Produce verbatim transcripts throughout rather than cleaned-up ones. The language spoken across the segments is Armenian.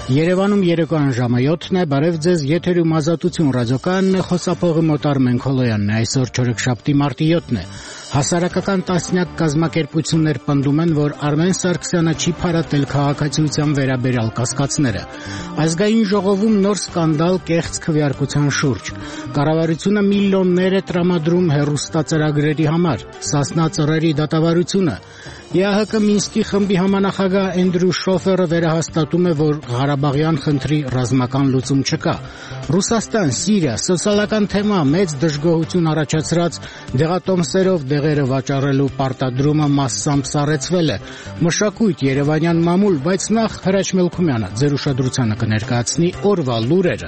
Երևանում երեկոյան ժամը յոթն է, բարև ձեզ, եթերում Ազատություն ռադիոկայանն է, խոսափողի մոտ Արմեն Քոլոյանն է, այսօր չորեքշաբթի մարտի յոթն է։ Հասարակական տասնյակ կազմակերպություններ պնդում են, որ Արմեն Սարգսյանը չի փարատել քաղաքացիության վերաբերյալ կասկածները։ Ազգային ժողովում նոր սկանդալ կեղծ քվեարկության շուրջ։ Կառավարությունը միլիոններ է տրամադրում հեռուստածրագրերի համար, Սասնա ծռերի դատավարությունը։ ԵԱՀԿ Մինսկի խմբի համանախագահ Էնդրյու Շոֆերը վերահաստատում է, որ Ղարաբաղյան խնդրի ռազմական լուծում չկա։ Ռուսաստան, Սիրիա, սոցիալական թեմա մեծ դժգոհություն առաջացրած դեղատոմսերով դեղերը վաճառելու պարտադրումը մասսամբ սառեցվել է։ Մշակույթ, Երևանյան մամուլ, բայց նախ Հրաչ Մելքումյանը ձեր ուշադրությանը կներկայացնի օրվա լուրերը։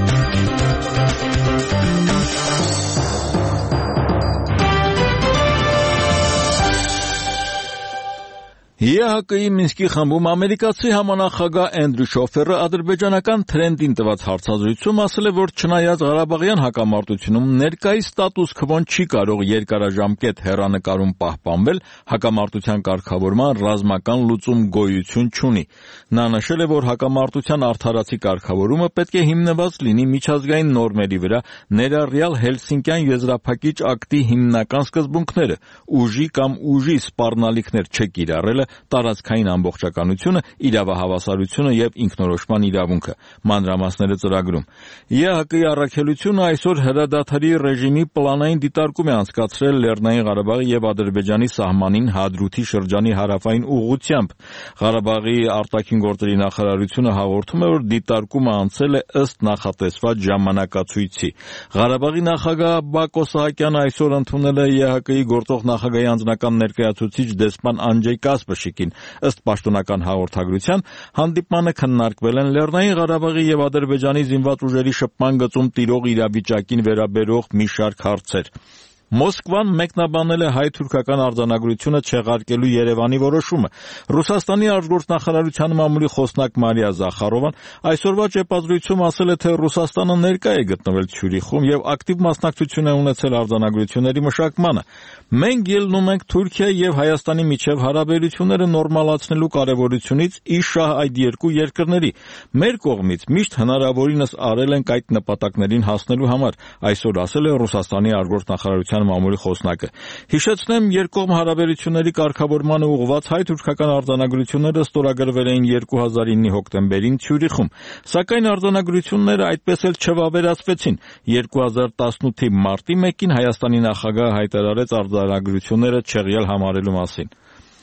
ԵԱՀԿ-ի Մինսկի խմբում ամերիկացի համանախագահ Էնդրյու Շոֆերը ադրբեջանական Թրենդին տված հարցազրույցում ասել է, որ չնայած Ղարաբաղյան հակամարտությունում ներկայիս ստատուս քվոն չի կարող երկարաժամկետ հեռանկարում պահպանվել, հակամարտության կարգավորման ռազմական լուծում գոյություն չունի։ Նա նշել է, որ հակամարտության արդարացի կարգավորումը պետք է հիմնված լինի միջազգային նորմերի վրա, ներառյալ Հելսինկյան եզրափակիչ ակտի հիմնական սկզբունքները՝ ուժի կամ ուժի սպառնալիքներ չկիրառելը, տարածքային ամբողջականությունը, իրավահավասարությունը եւ ինքնորոշման իրավունքը։ Մանրամասները ծրագրում։ ԵԱՀԿ-ի առաքելությունը այսօր հրադադարի ռեժիմի պլանային դիտարկում է անցկացրել Լեռնային Ղարաբաղի եւ Ադրբեջանի սահմանին Հադրութի շրջանի հարավային ուղղությամբ։ Ղարաբաղի արտաքին գործերի նախարարությունը հաղորդում է, որ դիտարկումը անցել է ըստ նախատեսված ժամանակացույցի։ Ղարաբաղի նախագահ Բակո Սահակյանը այսօր ընդունել է ԵԱՀԿ-ի գործող նախագահի անձնական ներկայացուցիչ դեսպան Անջեյ Կասպրշիկին։ Ըստ պաշտոնական հաղորդագրության, հանդիպմանը քննարկվել են Լեռնային Ղարաբաղի եւ Ադրբեջանի զինված ուժերի շփման գծում տիրող իրավիճակին վերաբերող մի շարք հարցեր։ Մոսկվան մեկնաբանել է հայ-թուրքական արձանագրությունը չեղարկելու Երևանի որոշումը։ Ռուսաստանի արտգործնախարարության մամուլի խոսնակ Մարիա Զախարովան այսօրվա ճեպազրույցում ասել է, թե Ռուսաստանը ներկա է գտնվել Ցյուրիխում եւ ակտիվ մասնակցություն է ունեցել արձանագրությունների մշակմանը։ Մենք ելնում ենք Թուրքիայի եւ Հայաստանի միջև հարաբերությունները նորմալացնելու կարեւորությունից ի շահ այդ երկու երկրների։ Մեր կողմից միշտ հնարավորինս արել ենք այդ նպատակներին հասնելու համար, այսօր ասել է Ռուսաստանի արտգործնախարարության մամուլի խոսնակը։ Հիշեցնեմ, երկկողմ հարաբերությունների կարգավորմանը ուղղված հայ-թուրքական արձանագրությունները ստորագրվել էին երկու հազար իննի հոկտեմբերին Ցյուրիխում, սակայն արձանագրությունները այդպես էլ չվավերացվեցին։ երկու հազար տասնութի մարտի մեկին Հայաստանի նախագահը հայտարարեց արձանագրությունները չեղյալ համարելու մասին։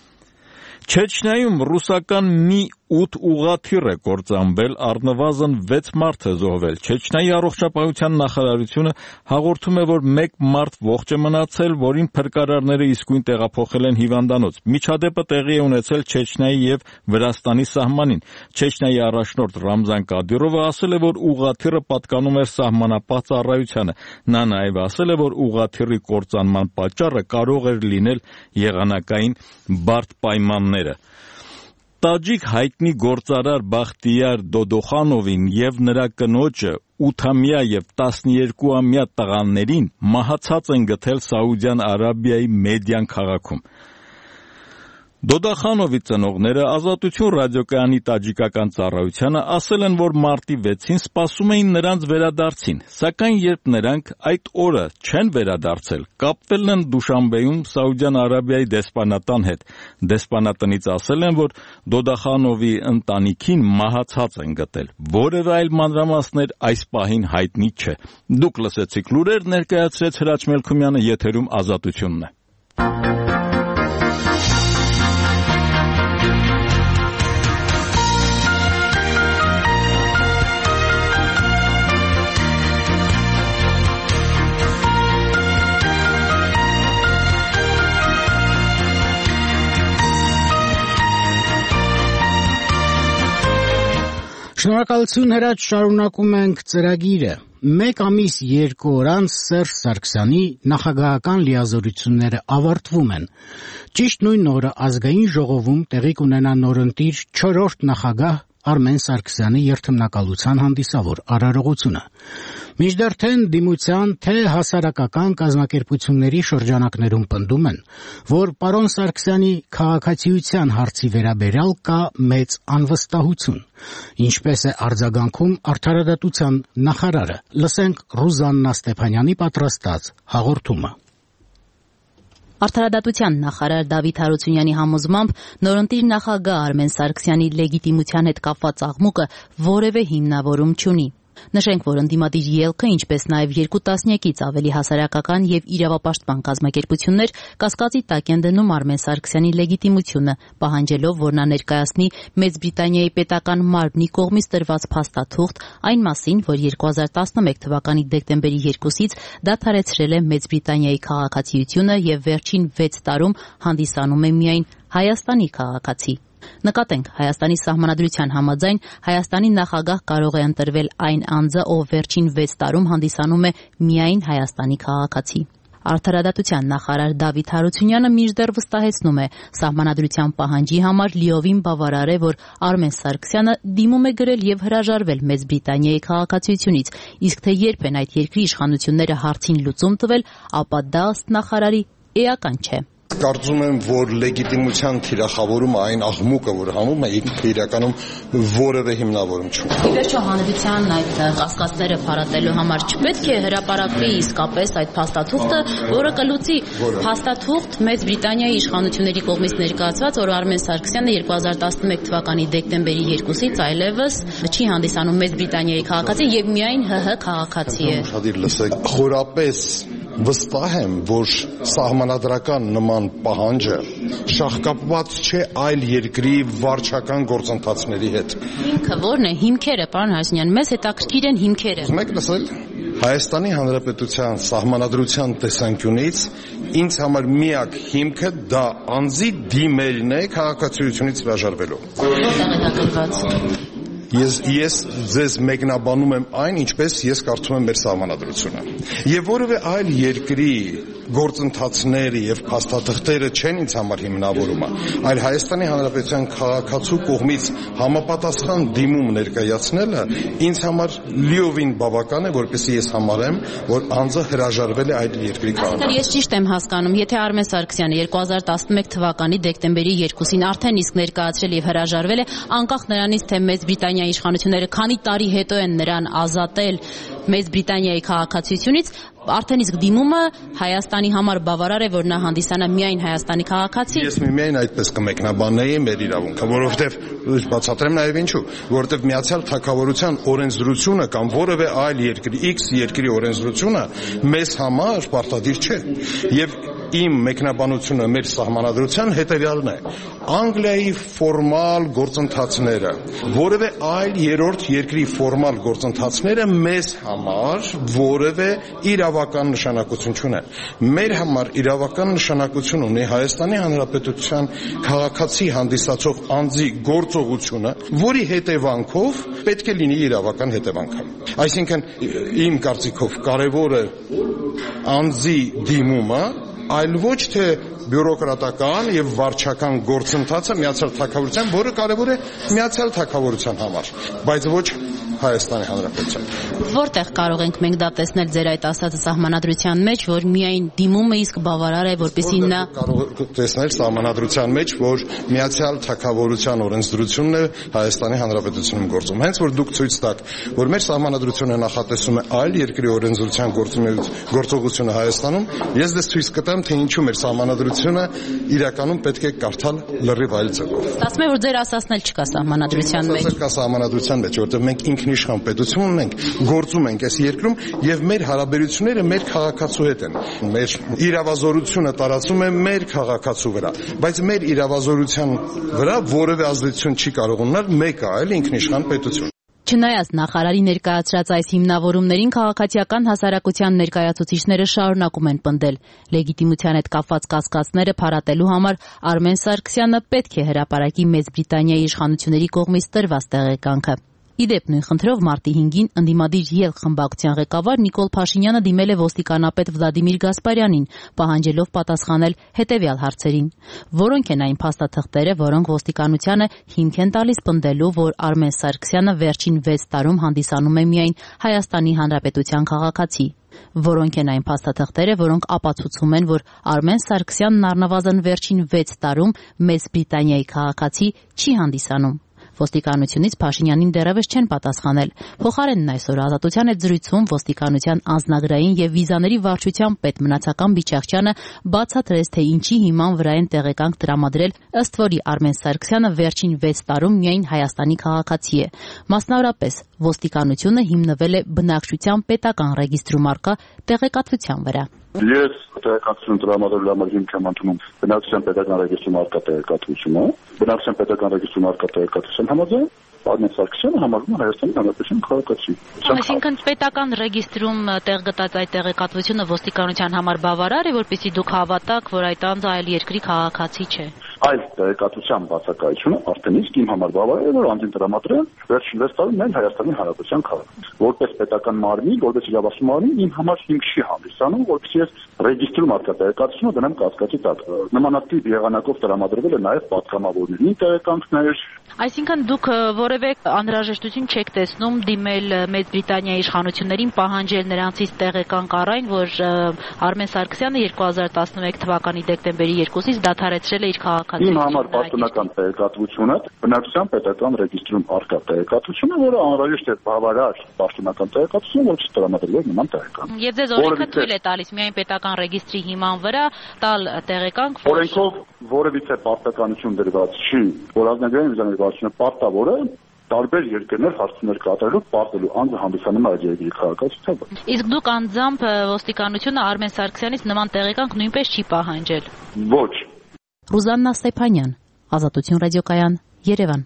Չեչնիայում ռուսական մի ութ ուղղաթիռ է կործանվել, առնվազն վեց մարդ է զոհվել։ Չեչնիայի առողջապահության նախարարությունը հաղորդում է, որ մեկ մարդ ողջ է մնացել, որին փրկարարները իսկույն տեղափոխել են հիվանդանոց։ Միջադեպը տեղի է ունեցել Չեչնիայի եւ Վրաստանի սահմանին։ Չեչնիայի առաջնորդ Ռամզան Կադիրովը ասել է, որ ուղղաթիռը պատկանում էր սահմանապահ ծառայությանը։ Նա նաեւ ասել է, որ ուղղաթիռի կործանման պատճառը կարող էր լինել եղանակային բարդ պայմանները։ Տաջիկ հայտնի գործարար Բախտիար Դոդոխանովին եւ նրա կնոջը ութամյա եւ տասներկուամյա տղաներին մահացած են գտել Սաուդյան Արաբիայի Մեդյան քաղաքում։ Դոդախանովի ծնողները Ազատություն ռադիոկայանի տաջիկական ծառայությանը ասել են, որ մարտի վեցին սպասում էին նրանց վերադարձին, սակայն երբ նրանք այդ օրը չեն վերադարձել, կապվել են Դուշանբեում Սաուդյան Արաբիայի դեսպանատան հետ։ Դեսպանատնից ասել են, որ Դոդախանովի ընտանիքին մահացած են գտել։ Որևէ այլ մանրամասներ այս պահին հայտնի չէ։ Դուք լսեցիք լուրեր, ներկայացրեց Հրաչ Մելքումյանը, եթերում Ազատությունն է։ Շնորհակալություն Հրաչ, շարունակում ենք ծրագիրը։ Մեկ ամիս երկու օր անց Սերժ Սարգսյանի նախագահական լիազորությունները ավարտվում են։ Ճիշտ նույն օրը ազգային ժողովում տեղի կունենա նորընտիր չորրորդ նախագահ Արմեն Սարգսյանի երթմնակալության հանդիսավոր արարողությունը։ Մինչդեռ թե ընդդիմության, թե հասարակական կազմակերպությունների շրջանակներում պնդում են, որ պարոն Սարգսյանի քաղաքացիության հարցի վերաբերյալ կա մեծ անվստահություն։ Ինչպես է արձագանքում Արդարադատության նախարարը։ Լսենք Ռուզաննա Ստեփանյանի պատրաստած հաղորդումը։ Արդարադատության նախարար Դավիթ Հարությունյանի համոզմամբ նորընտիր նախագահ Արմեն Սարգսյանի լեգիտիմության հետ կապված աղմուկը որևէ հիմնավորում չունի։ Նշենք, որ ընդդիմադիր ելքը, ինչպես նաև երկու տասնյակից ավելի հասարակական եւ իրավապաշտպան կազմակերպություններ կասկածի տակ են դնում Արմեն Սարգսյանի լեգիտիմությունը, պահանջելով, որ նա ներկայացնի Մեծ Բրիտանիայի պետական մարմնի կողմից տրված փաստաթուղթ այն մասին, որ երկու հազար տասնմեկ թվականի դեկտեմբերի երկուսից դադարեցրել է Մեծ Բրիտանիայի քաղաքացիությունը եւ վերջին վեց տարում հանդիսանում է միայն Հայաստանի քաղաքացի։ Նկատենք, Հայաստանի սահմանադրության համաձայն Հայաստանի նախագահ կարող է ընտրվել այն անձը, ով վերջին վեց տարում հանդիսանում է միայն Հայաստանի քաղաքացի։ Արդարադատության նախարար Դավիթ Հարությունյանը մինչդեռ վստահեցնում է, սահմանադրության պահանջի համար լիովին բավարար է, որ Արմեն Սարգսյանը դիմում է գրել եւ հրաժարվել Մեծ Բրիտանիայի քաղաքացիությունից, իսկ թե երբ են այդ երկրի իշխանությունները հարցին լուծում տվել, ապա դա ըստ նախարարի էական չէ։ Կարծում եմ, որ լեգիտիմության թիրախավորումը այն աղմուկը, որ հանում է, իրականում որևէ հիմնավորում չունի։ Ի վերջո հանրության այդ կասկածները փարատելու համար չպետք է հրապարակվի իսկապես այդ փաստաթուղթը, որը կլուծի փաստաթուղթ Մեծ Բրիտանիայի իշխանությունների կողմից ներկայացված, որ Արմեն Սարգսյանը երկու հազար տասնմեկ թվականի դեկտեմբերի երկուսից այլևս չի հանդիսանում Մեծ Բրիտանիայի քաղաքացի եւ միայն ՀՀ քաղաքացի է։ Ուշադիր լսեք, խորապես վստահ եմ, որ սահմանադրական նման պահանջը շահկապված չէ այլ երկրի վարչական գործընթացների հետ։ Հիմքը ո՞րն է, հիմքերը, պարոն Հարությունյան, մեզ հետաքրքիր են հիմքերը։ Ուզում եք լսել։ Հայաստանի Հանրապետության սահմանադրության տեսանկյունից ինձ համար միակ հիմքը դա անձի դիմելն է քաղաքացիությունից հրաժարվելու։ Որտեղ է դա գրված։ Ես ես ձեզ մեկնաբանում եմ այն, ինչպես ես կարծում եմ մեր սահմանադրությունը։ Եվ որևէ այլ երկրի գործընթացները եւ փաստաթղթերը չեն ինձ համար հիմնավորումը, այլ Հայաստանի Հանրապետության քաղաքացու կողմից համապատասխան դիմում ներկայացնելը ինձ համար լիովին բավական է, որպեսզի ես համարեմ, որ անձը հրաժարվել է այլ երկրի քաղաքացի։ Ես ճիշտ եմ հասկանում, եթե Արմեն Սարգսյանը երկու հազար տասնմեկ թվականի դեկտեմբերի երկուսին արդեն իսկ ներկայացրել եւ հրաժարվել է, անկախ նրանից, թե Մեծ Բրիտանիայի իշխանությունները քանի տարի հետո են նրան ազատել Մեծ Բրիտանիայի քաղաքացիությունից, արդեն իսկ դիմումը Հայաստանի համար բավարար է, որ նա հանդիսանա միայն Հայաստանի քաղաքացի։ Ես միմիայն այդպես կմեկնաբանեի մեր իրավունքը, որովհետև բացատրեմ նաև ինչու, որովհետև Միացյալ Թագավորության օրենսդրությունը կամ որևէ այլ երկրի X երկրի օրենսդրությունը մեզ համար պարտադիր չէ։ Եվ իմ մեկնաբանությունը մեր սահմանադրության հետևյալն է. Անգլիայի ֆորմալ գործընթացները, որևէ այլ երրորդ երկրի ֆորմալ գործընթացները մեզ համար որևէ իրավական նշանակություն չունեն։ Մեր համար իրավական նշանակություն ունի Հայաստանի Հանրապետության քաղաքացի հանդիսացող անձի գործողությունը, որի հետևանքով պետք է լինի իրավական հետևանքը։ Այսինքն, իմ կարծիքով կարևորը անձի դիմումը, այլ ոչ թե բյուրոկրատական եւ վարչական գործընթացը Միացյալ Թագավորության, որը կարևոր է Միացյալ Թագավորության համար, բայց ոչ Հայաստանի Հանրապետության։ Որտեղ կարող ենք մենք դա տեսնել ձեր այդ ասածը սահմանադրության մեջ, որ միայն դիմումը իսկ բավարար է, որպեսզի նա կարող տեսնել սահմանադրության մեջ, որ Միացյալ Թագավորության օրենսդրությունն է Հայաստանի Հանրապետությունում գործում։ Հենց որ դուք ցույց տաք, որ մեր սահմանադրությունը նախատեսում է այլ երկրի օրենսդրության գործողությունը Հայաստանում, ես դες ցույց կտամ, թե ինչու մեր սահմանադրությունը իրականում պետք է կարդալ լրիվ այլ ձևով։ Ասում եմ, որ ձեր ասածն էլ չկա սահմանադրության մեջ։ Կա սահմանադրության մեջ, որտեղ մենք ինքնիշխան պետություն ունենք, գործում ենք այս երկրում եւ մեր հարաբերությունները մեր քաղաքացու հետ են։ Մեր իրավազորությունը տարածում է մեր քաղաքացու վրա, բայց մեր իրավազորության վրա որևէ ազդեցություն չի կարող ունենալ մեկը այլ ինքնիշխան պետություն։ Չնայած նախարարի ներկայացրած այս հիմնավորումներին քաղաքացիական հասարակության ներկայացուցիչները շարունակում են պնդել։ Լեգիտիմության հետ կապված կասկածները փարատելու համար Արմեն Սարգսյանը պետք է հրապարակի Մեծ Բրիտանիայի իշխանությունների կողմից տրված տեղեկանքը։ Իդեպ նույն խնդրով մարտի հինգին ընդդիմադիր ելք խմբակցության ղեկավար Նիկոլ Փաշինյանը դիմել է ոստիկանապետ Վլադիմիր Գասպարյանին, պահանջելով պատասխանել հետևյալ հարցերին. որոնք են այն փաստաթղթերը, որոնք ոստիկանությանը հիմք են տալիս պնդելու, որ Արմեն Սարգսյանը վերջին վեց տարում հանդիսանում է միայն Հայաստանի Հանրապետության քաղաքացի. որոնք են այն փաստաթղթերը, որոնք ապացուցում են, որ Արմեն Սարգսյանն առնվազն վերջին վեց տարում Մեծ Բրիտանիայի քաղաքացի չի հանդիսանում. Ոստիկանությունից Փաշինյանին դեռևս չեն պատասխանել. Փոխարենն այսօր Ազատության հետ զրույցում ոստիկանության անձնագրային եւ վիզաների վարչության պետ Մնացական Բիչախչյանը բացատրեց, թե ինչի հիման վրա են տեղեկանք տրամադրել, ըստ որի Արմեն Սարգսյանը վերջին վեց տարում միայն Հայաստանի քաղաքացի է. Մասնավորապես, ոստիկանությունը հիմնվել է բնակչության պետական ռեգիստրում առկա տեղեկատվության վրա. Ես տեղեկատվություն տրամադրելու համար հիմք եմ ընդունում բնակչության պետական ռեգիստրում առկա տեղեկատվությունը, բնակչության պետական ռեգիստրում առկա տեղեկատվության համաձայն Արմեն Սարգսյանը համարվում է Հայաստանի Հանրապետության քաղաքացի։ Այսինքն պետական ռեգիստրում տեղ գտած այդ տեղեկատվությունը ոստիկանության համար բավարար է, որպեսզի դուք հավատաք, որ այդ անձը այլ երկրի քաղաքացի չէ։ Այս տեղեկատվության բացակայությունը արդեն իսկ իմ համար բավարար է, որ անձին տրամադրել վերջին վեց տարում միայն Հայաստանի Հանրապետության քաղաքացի։ Որպես պետական մարմին, որպես իրավասու մարմին իմ համար հիմք չի հանդիսանում, որպեսզի ես ռեգիստրում առկա տեղեկատվությունը դնեմ կասկածի տակ։ Նմանատիպ եղանակով տրամադրվել է նաև պատգամավորների տեղեկանքներ։ Այսինքն դուք որևէ անհրաժեշտություն չեք տեսնում դիմել Մեծ Բրիտանիայի իշխանություններին պահանջել նրանցից տեղեկանք առ այն, որ Արմեն Սարգսյանը երկու հազար տասնմեկ թվականի դեկտեմբերի երկուսից դադարեցրել է իր քաղաքացիությունը։ Իմ համար պաշտոնական տեղեկատվությունը բնակչության պետական ռեգիստրում առկա տեղեկատվությունը, որը անհրաժեշտ է բավարար պաշտոնական տեղեկատվություն, որ չտրամադրվեր նման տեղեկանք։ Եվ ձեզ օրենքը թույլ է տալիս միայն պետական ռեգիստրի հիման վրա տալ տեղեկանք, որ օրենքով որևիցե պարտականություն դրված չի, որ ազգային վիզաների վարչությունը պարտավոր է տարբեր երկրներ հարցումներ կատարելու պարտելու անձը հանդիսանում է այդ երկրի քաղաքացիությամբ։ Իսկ դուք անձամբ ոստիկանությունը Արմեն Սարգսյանից նման տեղեկանք նույնպես չի պահանջել։ Ոչ։ Ռուզաննա Ստեփանյան, Ազատություն ռադիոկայան, Երևան։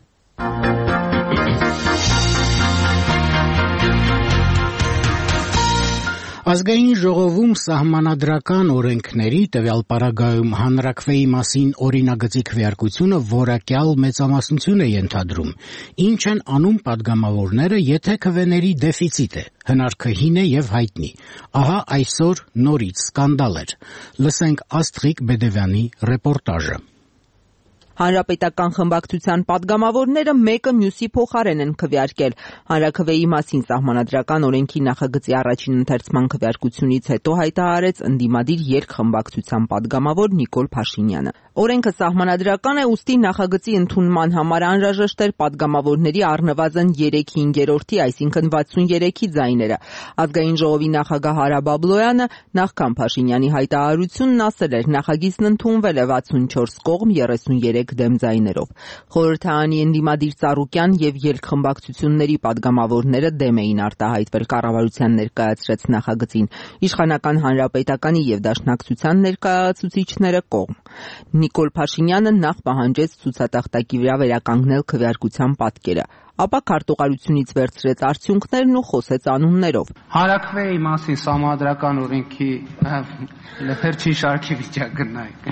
Ազգային ժողովում սահմանադրական օրենքների տվյալ պարագայում հանրաքվեի մասին օրինագծի քվեարկությունը որակյալ մեծամասնություն է ենթադրում։ Ինչ են անում падգամավորները, եթե քվեների դեֆիցիտ է, հնարքը հին է եւ հայտնի։ Ահա այսօր նորից սկանդալ էր։ Լսենք Աստղիկ Բեդևյանի ռեպորտաժը։ Հանրապետական խմբակցության падգամավորները մեկը մյուսի փոխարեն են քվեարկել։ Հանրաքվեի մասին սահմանադրական օրենքի նախագծի առաջին ընթերցման քվեարկությունից հետո հայտարարեց ընդդիմադիր ելք խմբակցության падգամավոր Նիկոլ Փաշինյանը։ Օրենքը սահմանադրական է, ուստի նախագծի ընդունման համար անհրաժեշտ էր падգամավորների առնվազն երեք հինգերորդի, այսինքն վաթսուներեքի ձայները։ Ազգային ժողովի նախագահ Հարա Բաբլոյանը նախքան Փաշինյանի հայտարարությունն ասել էր, նախագիծն ընդունվել է վաթսունչորս կողմ երեսուներեք դեմ ձայներով։ Խորհրդարանի ընդդիմադիր Ծառուկյան եւ ելք խմբակցությունների падգամավորները դեմ էին արտահայտվել կառավարության ներկայացրած նախագծին, իշխանական հանրապետականի եւ դաշնակցության ներկայացուցիչները կողմ։ Նիկոլ Փաշինյանը նախ պահանջեց ցուցատախտակի վրա վերականգնել քվեարկության պատկերը, ապա քարտուղարությունից վերցրեց արդյունքներն ու խոսեց անուններով։ Հանրաքվեի մասին սահմանադրական օրենքի վերջին շարքի վիճակնայք։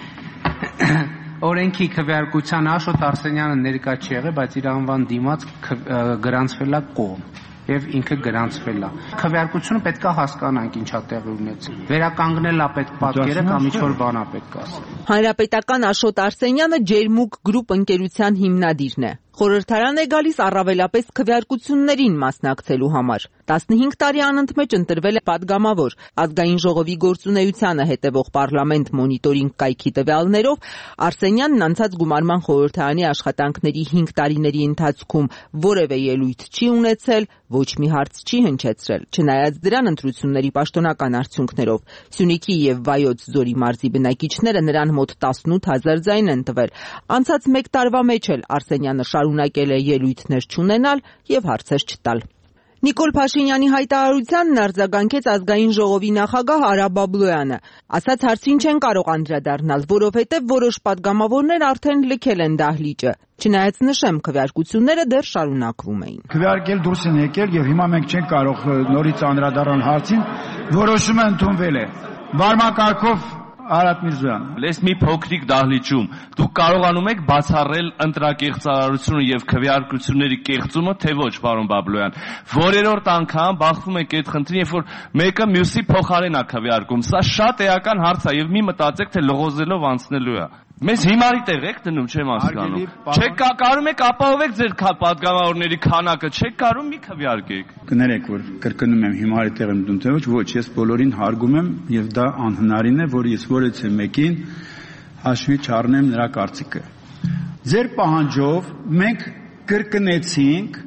Օրենքի քվեարկության Աշոտ Արսենյանը ներկա չի եղել, բայց իր անվան դիմաց գրանցվել է կողմ եւ ինքը գրանցվել է։ Քվեարկությունը պետք է հասկանանք ինչա տեղի ունեցել։ Վերականգնել է պետք պատկերը կամ ինչ-որ բան է պետք ասել։ Հանրապետական Աշոտ Արսենյանը Ջերմուկ գրուպ ընկերության հիմնադիրն է։ Խորհրդարան է գալիս առավելապես քվեարկություններին մասնակցելու համար։ տասնհինգ տարի անընդմեջ ընտրվել է падգամավոր։ Ազգային ժողովի գործունեությանը հետևող պարլամենտ մոնիտորինգ կայքի տվյալներով Արսենյանն անցած գումարման խորհրդարանի աշխատանքների հինգ տարիների ընթացքում որևէ ելույթ չի ունեցել, ոչ մի հարց չի հնչեցրել։ Չնայած դրան ընտրությունների պաշտոնական արդյունքներով Սյունիքի եւ Վայոց Ձորի մարզի բնակիչները նրան մոտ տասնութ հազար ձայն են տվել։ Անցած մեկ տարվա մեջ էլ Արսենյանը շարունակել է ելույթներ չունենալ եւ հարցեր չտալ։ Նիկոլ Փաշինյանի հայտարարությանն արձագանքեց ազգային ժողովի նախագահ Հարա Բաբլոյանը։ Ասաց հարցին չեն կարող անդրադառնալ, որովհետև որոշ падգամավորներ արդեն լքել են դահլիճը։ Չնայած նշեմ, քվեարկությունները դեռ շարունակվում էին։ Քվեարկել դուրս են եկել եւ հիմա մենք չենք կարող նորից անդրադառնալ հարցին, որոշումը ընդունվել է։ Վարմակարգով Արադ Միրզոյան։ Լես մի փոքրիկ դահլիճում դուք կարողանում եք բացառել ընտրակեղծարարությունը եւ քվեարկությունների կեղծումը, թե ոչ, պարոն Բաբլոյան։ Որերորդ անգամ բախվում եք այդ խնդրին, երբ որ մեկը մյուսի փոխարեն է քվեարկում։ Սա շատ էական հարց է եւ մի մտածեք, թե լողոզելով անցնելու է։ Մեզ հիմարի տեղ եք դնում, չեմ հասկանում։ Չեք կարում եք ապահովեք ձեր պատգամավորների քանակը, չեք կարում մի քվեարկեք։ Կներեք, որ կրկնում եմ հիմարի տեղ եմ դնում, թե ոչ, ոչ, ես բոլորին հարգում եմ եւ դա անհնարին է, որ ես որևէ մեկին հաշվի չառնեմ նրա կարծիքը։ Ձեր պահանջով մենք կրկնեցինք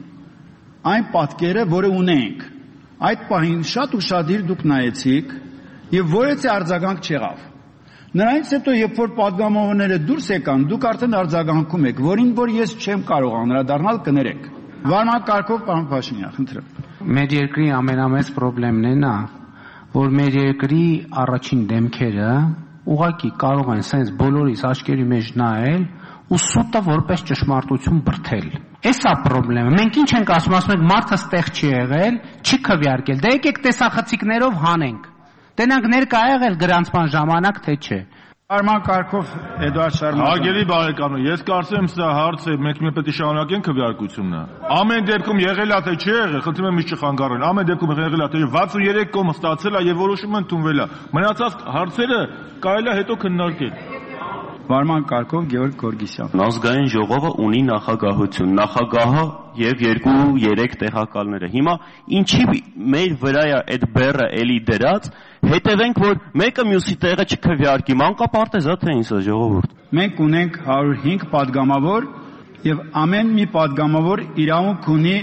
այն պատկերը, որը ունենք։ Այդ պահին շատ ուշադիր դուք նայեցիք եւ որևէ արձագանք չեղավ։ Նրանից հետո, երբ որ պատգամավորները դուրս եկան, դուք արդեն արձագանքում եք, որին որ ես չեմ կարող անդրադառնալ, կներեք։ Վարման կարգով, պարոն Փաշինյան, խնդրեմ։ Մեր երկրի ամենամեծ խնդիրն է նա, որ մեր երկրի առաջին դեմքերը ուղղակի կարող են սենց բոլորիս աչքերի մեջ նայել ու սուտը որպես ճշմարտություն բրթել։ Էս է խնդրը։ Մենք ինչ ենք ասում, ասում ենք մարդը ստեղ չի եղել, չի քվեարկել։ Դե եկեք տեսախցիկներով հանենք։ Տենանք ներկա եղել գրանցման ժամանակ, թե չէ։ Արման կարգով Էդուարդ Շարմազան։ Հարգելի բարեկամ, ես կարծեմ սա հարց է, մենք մենք պետք է շարունակենք քվեարկությունը։ Ամեն դեպքում եղել է թե չի եղել, խնդրում եմ միշտ չխանգարել։ Ամեն դեպքում եղել է թե վաթսուներեք կողմ ստացել է եւ որոշումը ընդունվել է։ Մնացած հարցերը կարելի է հետո քննարկել։ Վարման կարգով Գեորգ Գորգիսյան։ Ազգային ժողովը ունի նախագահություն, նախագահը եւ երկու-երեք տեղակալները։ Հիմա ինչի մեր վրա է այդ բեռը էլի դրած, հետևենք, որ մեկը մյուսի տեղը չքվեարկի, մանկապարտեզ է թե ինձ ժողովուրդ։ Մենք ունենք հարյուր հինգ падգամավոր եւ ամեն մի падգամավոր իրավունք ունի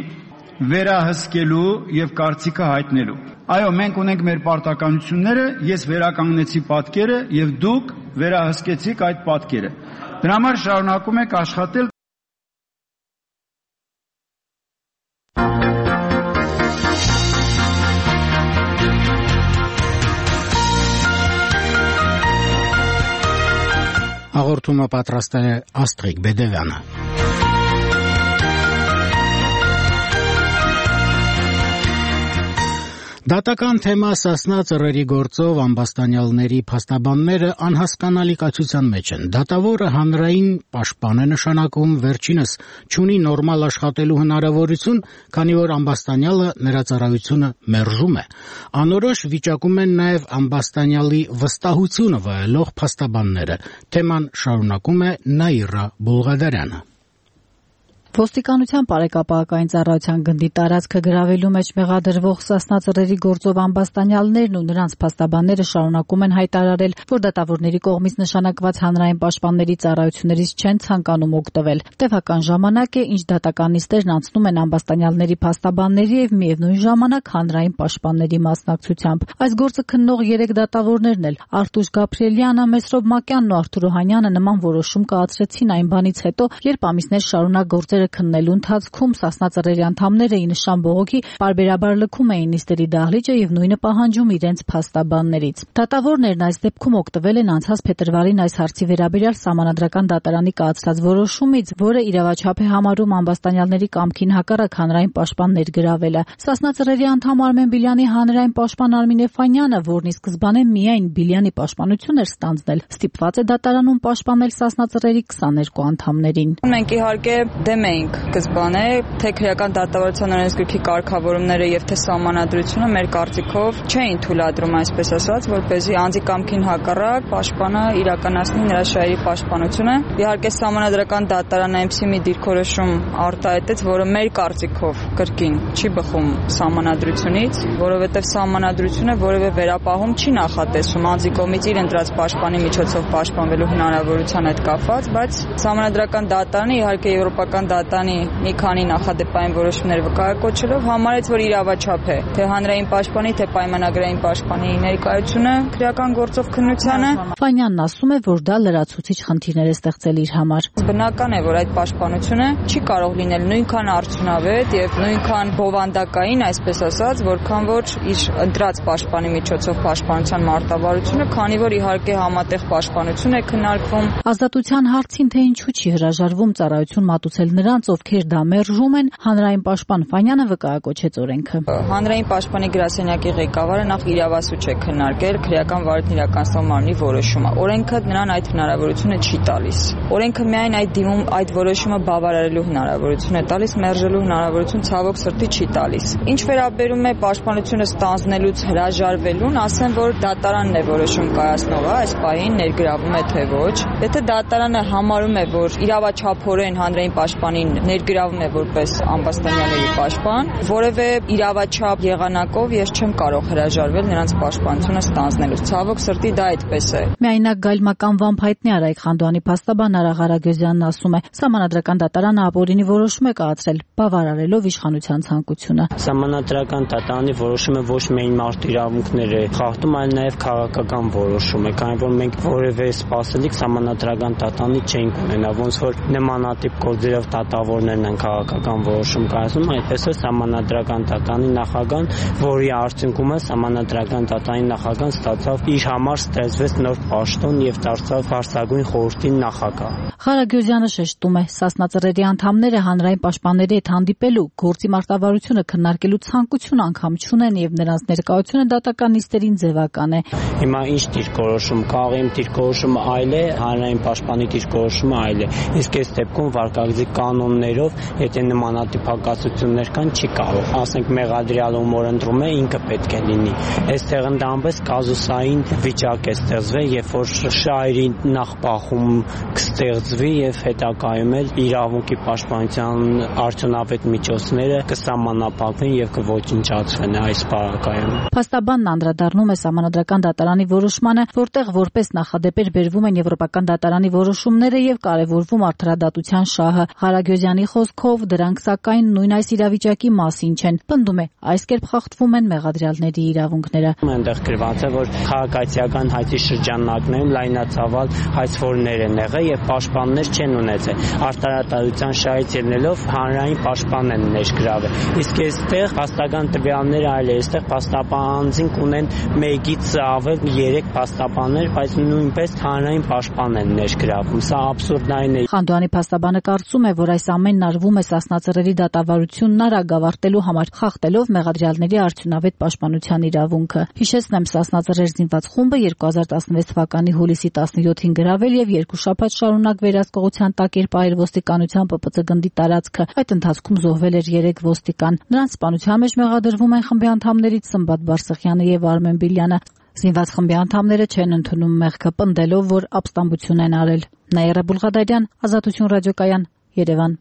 վերահսկելու եւ կարծիքը հայտնելու։ Այո, մենք ունենք մեր պարտականությունները, ես վերականգնեցի պատկերը եւ դուք վերահսկեցիք այդ պատկերը։ Դրա համար շարունակում եք աշխատել։ Հաղորդումը պատրաստել է Աստղիկ Բեդևյանը։ Դատական թեմա Սասնա ծռերի գործով ամբաստանյալների փաստաբանները անհասկանալի կացության մեջ են։ Դատավորը հանրային պաշտպան է նշանակում, վերջինս չունի նորմալ աշխատելու հնարավորություն, քանի որ ամբաստանյալը նրա ծառայությունը մերժում է։ Անորոշ վիճակում են նաև ամբաստանյալի վստահությունը վայելող փաստաբանները։ Թեման շարունակում է Նաիրա Բուլղադարյանը։ Ոստիկանության բարեկապահական ծառայության գնդի տարածքը գրավելու մեջ մեղադրվող Սասնա ծռերի գործով ամբաստանյալներն ու նրանց փաստաբանները շարունակում են հայտարարել, որ դատավորների կողմից նշանակված հանրային պաշտպանների ծառայություններից չեն ցանկանում օգտվել։ Տևական ժամանակ է, ինչ դատականիստերն անցնում են ամբաստանյալների փաստաբանների եւ միևնույն ժամանակ հանրային պաշտպանների մասնակցությամբ։ Այս գործը քննող երեք դատավորներն էլ Արտուշ Գաբրիելյանը, Մեսրոբ Մակյանն ու Արթուր Օհանյանը նման որոշում կայացրեցին այն բանից հետո, երբ ամիսներ շարունակ գործերը քննելու ընթացքում Սասնա ծռերի անդամները ի նշան բողոքի պարբերաբար լքում էին նիստերի դահլիճը եւ նույնը պահանջում իրենց փաստաբաններից։ Դատավորներն այս դեպքում օգտվել են անցած փետրվարին այս հարցի վերաբերյալ Սահմանադրական դատարանի կայացրած որոշումից, որը իրավաչափ է համարում ամբաստանյալների կամքին հակառակ հանրային պաշտպան ներգրավելը։ Սասնա ծռերի անդամ Արմեն Բիլյանի հանրային պաշտպան Արմինե Ֆանյանը, որն ի սկզբանե միայն Բիլյանի պաշտպանություն էր ստանձնել, ստիպված է դատարանում պաշտպանել Սասնա ծռերի քսաներկու անդամներին։ Մենք իհարկե դեմ ենք սկզբանե թե քրեական դատավարության օրենսգրքի կարգավորումները եւ թե սահմանադրությունը մեր կարծիքով չէին թույլատրում, այսպես ասած, որպեսզի անձի կամքին հակառակ պաշտպանը իրականացնի նրա շահերի պաշտպանությունը։ Իհարկե Սահմանադրական դատարանը այնպիսի մի դիրքորոշում արտահայտեց, որը մեր կարծիքով կրկին չի բխում սահմանադրությունից, որովհետեւ սահմանադրությունը որևէ վերապահում չի նախատեսում անձի կողմից իր ընտրած պաշտպանի միջոցով պաշտպանվելու հնարավորության հետ կապված, բայց Սահմանադրական դատարանը իհարկե եվրոպական դատարանի մի քանի նախադեպային որոշումներ վկայակոչելով համարեց, որ իրավաչափ է թե հանրային պաշտպանի, թե պայմանագրային պաշտպանի ներկայությունը քրեական գործով քննությանը։ Ֆանյանն ասում է, որ դա լրացուցիչ խնդիրներ է ստեղծել իր համար։ Բնական է, որ այդ պաշտպանությունը չի կարող լինել նույնքան արդյունավետ եւ նույնքան բովանդակային, այսպես ասած, որքան որ իր ընտրած պաշտպանի միջոցով պաշտպանության մարտավարությունը, քանի որ իհարկե համատեղ պաշտպանություն է քննարկվում։ Ազատության հարցին թե ինչու չի հրաժարվում ծառայություն մատուցել նրան, նրանց, ովքեր դա մերժում են, հանրային պաշտպան Ֆանյանը վկայակոչեց օրենքը։ Հանրային պաշտպանի գրասենյակի ղեկավարը նախ իրավասու չէ քննարկել քրեական վարույթն իրականացնող մարմնի որոշումը։ Օրենքը նրան այդ հնարավորությունը չի տալիս։ Օրենքը միայն այդ դիմում այդ որոշումը բավարարելու հնարավորություն է տալիս, մերժելու հնարավորություն ցավոք սրտի չի տալիս։ Ինչ վերաբերում է պաշտպանությունը ստանձնելուց հրաժարվելուն, ասեմ, որ դատարանն է որոշում կայացնողը, այս պահին ներգրավում է թե ոչ։ Եթե դատարանը համարում է, որ իրավաչափորեն հանրային պաշտպանին ներգրավում է որպես ամբաստանյալների պաշտպան, որևէ իրավաչափ եղանակով ես չեմ կարող հրաժարվել նրանց պաշտպանությունը ստանձնելուց։ Ցավոք սրտի դա այդպես է։ Միայնակ գայլմական վամբ հայտնի Արայք Խանդոյանի փաստաբան Արա Ղարագյուզյանն ասում է, Սահմանադրական դատարանը ապօրինի որոշում է կայացրել, բավարարելով իշխանության ցանկությունը։ Սահմանադրական դատարանի որոշումը ոչ միայն մարդու իրավունքներ է խախտում, այլ նաև քաղաքական որոշում է, քանի որ մենք որևէ սպասելիք Սահմանադրական դատարանի չենք ունենա, ոնց որ նմանատիպ գործերով դատավորներն են քաղաքական որոշում կայացնում, այդպես է Սահմանադրական դատարանի նախագահան, որի արդյունքում է Սահմանադրական դատարանի նախագահան ստացավ իր համար ստեղծվեց նոր պաշտոն եւ դարձավ Վարսագույն խորհրդի նախագահ։ Ղարագյուզյանը շեշտում է, Սասնա-Ծռերի անդամները հանրային պաշտպանների հետ հանդիպելու, գործի մարտավարությունը քննարկելու ցանկություն անգամ չունեն եւ նրանց ներկայությունը դատական նիստերին ձևական է։ Հիմա ինչ դիրքորոշում կա, իմ դիրքորոշումը այլ է, հանրային պաշտպանի դիրքորոշումը այլ է։ Իսկ այս դեպքում վարկագծի կանոններով, եթե նմանատիպ հակասություններ կան, չի կարող։ Ասենք մեղադրյալը ում ընտրում է, ինքը պետք է լինի։ Այստեղ ընդամենը կազուսային վիճակ է ստեղծվել, երբ որ շահերի նախպախում կստեղծվի եւ հետագայում էլ իրավունքի պաշտպանության արդյունավետ միջոցները կսահմանափակվեն եւ կոչնչացվեն այս պարագայում։ Փաստաբանն անդրադառնում է Սահմանադրական դատարանի որոշմանը, որտեղ որպես նախադեպեր բերվում են եվրոպական դատարանի որոշումները եւ կարեւորվում արդարադատության շահը։ Ղարագյուզյանի խոսքով դրանք սակայն նույն այս իրավիճակի մասին չեն։ Պնդում է, այս կերպ խախտվում են մեղադրյալների իրավունքները։ Այնտեղ գրված է, որ քաղաքացիական հայցի շրջանակներում լայնածավալ հայցվորներ են եղել եւ պաշտպաններ չեն ունեցել։ Արտարադատության շահից ելնելով հանրային պաշտպան են ներգրավել։ Իսկ այստեղ փաստական տվյալները այլ է, այստեղ փաստաբանձին ունեն մեկից ավել երեք փաստաբաններ, բայց նույնպես հանրային պաշտպան են ներգրավում։ Սա աբսուրդային է։ Խանդոյանի փաստաբանը կարծում է, որ այս ամենն արվում է Սասնա-Ծռերի դատավարությունն արագ ավարտելու համար, խախտելով մեղադրյալների արդյունավետ պաշտպանության իրավունքը։ Հիշեցնեմ, Սասնա-Ծռեր զինված խումբը երկու հազար տասնվեց թվականի հուլիսի տասնյոթին գրավել եւ երկու շաբաթ շարունակ վերահսկողության տակ էր պահել ոստիկանության Պ Պ Ց գնդի տարածքը։ Այդ ընթացքում զոհվել էր երեք ոստիկան։ Նրանց սպանության մեջ մեղադրվում են խմբի անդամներից Սմբատ Բարսեղյանը եւ Արմեն Բիլյանը։ Զինված խմբի անդամները չեն ընդունում մեղքը, պնդելով, որ ապստամբություն են արել։ Նաիրա Բուլղադարյան, Ազատություն ռադիոկայան, Երևան։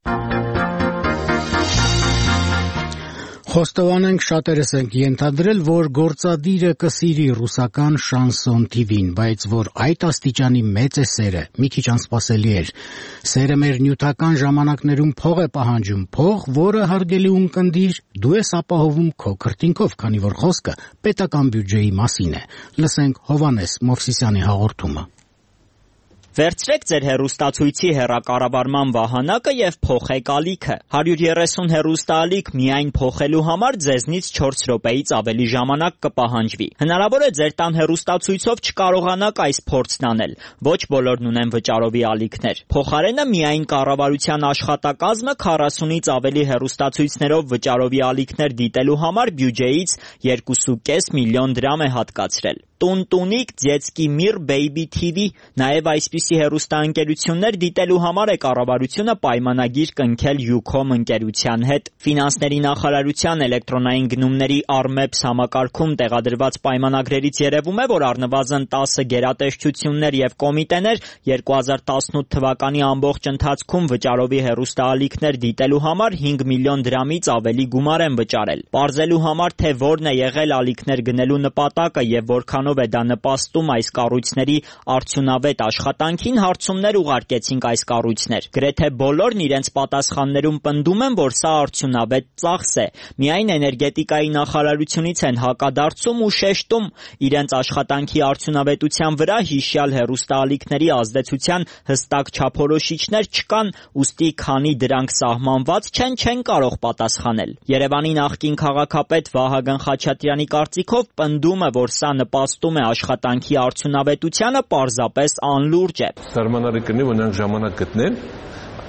Խոստովանենք, շատերս ենք ենթադրել, որ գործադիրը կսիրի ռուսական շանսոն Թի Վին, բայց որ այդ աստիճանի մեծ է սերը, մի քիչ անսպասելի էր։ Սերը մեր նյութական ժամանակներում փող է պահանջում, փող, որը հարգելի ունկնդիր, դու ես ապահովում քո քրտինքով, քանի որ խոսքը պետական բյուջեի մասին է։ Լսենք Հովհաննես Մովսիսյանի հաղորդումը։ Վերցրեք ձեր հեռուստացույցի հեռակառավարման վահանակը եւ փոխեք ալիքը։ հարյուր երեսուն հեռուստաալիք միայն փոխելու համար ձեզնից չորս րոպեից ավելի ժամանակ կպահանջվի։ Հնարավոր է ձեր տան հեռուստացույցով չկարողանաք այս փորձն անել։ Ոչ բոլորն ունեն վճարովի ալիքներ։ Փոխարենը միայն կառավարության աշխատակազմը քառասունից ավելի հեռուստացույցներով վճարովի ալիքներ դիտելու համար բյուջեից երկու կես միլիոն դրամ է հատկացրել։ Տուն-տունիկ, Ձեցկի Միր, Baby Թի Վի, նաև այսպիսի հեռուստաընկերություններ դիտելու համար է կառավարությունը պայմանագիր կնքել Ucom ընկերության հետ։ Ֆինանսների նախարարության էլեկտրոնային գնումների Armeps համակարգում տեղադրված պայմանագրերից երևում է, որ առնվազն տասը գերատեսչություններ եւ կոմիտեներ երկու հազար տասնութ թվականի ամբողջ ընթացքում վճարովի հեռուստաալիքներ դիտելու համար հինգ միլիոն դրամից ավելի գումար են վճարել։ Պարզելու համար, թե որն է եղել ալիքներ գնելու նպատակը եւ որքան է դա նպաստում այս կառույցների արդյունավետ աշխատանքին, հարցումներ ուղարկեցինք այս կառույցներ։ Գրեթե բոլորն իրենց պատասխաններում պնդում են, որ սա արդյունավետ ծախս է։ Միայն էներգետիկայի նախարարությունից են հակադարձում ու շեշտում իրենց աշխատանքի արդյունավետության վրա հիշյալ հեռուստաալիքների ազդեցության հստակ չափորոշիչներ չկան, ուստի քանի դրանք սահմանված չեն, չեն կարող պատասխանել։ Երևանի նախկին քաղաքապետ Վահագն Խաչատրյանի կարծիքով պնդումը, որ սա նպաստ է աշխատանքի արդյունավետությանը, պարզապես անլուրջ է։ Սահմանարի կնի, որ նրանք ժամանակ գտնեն,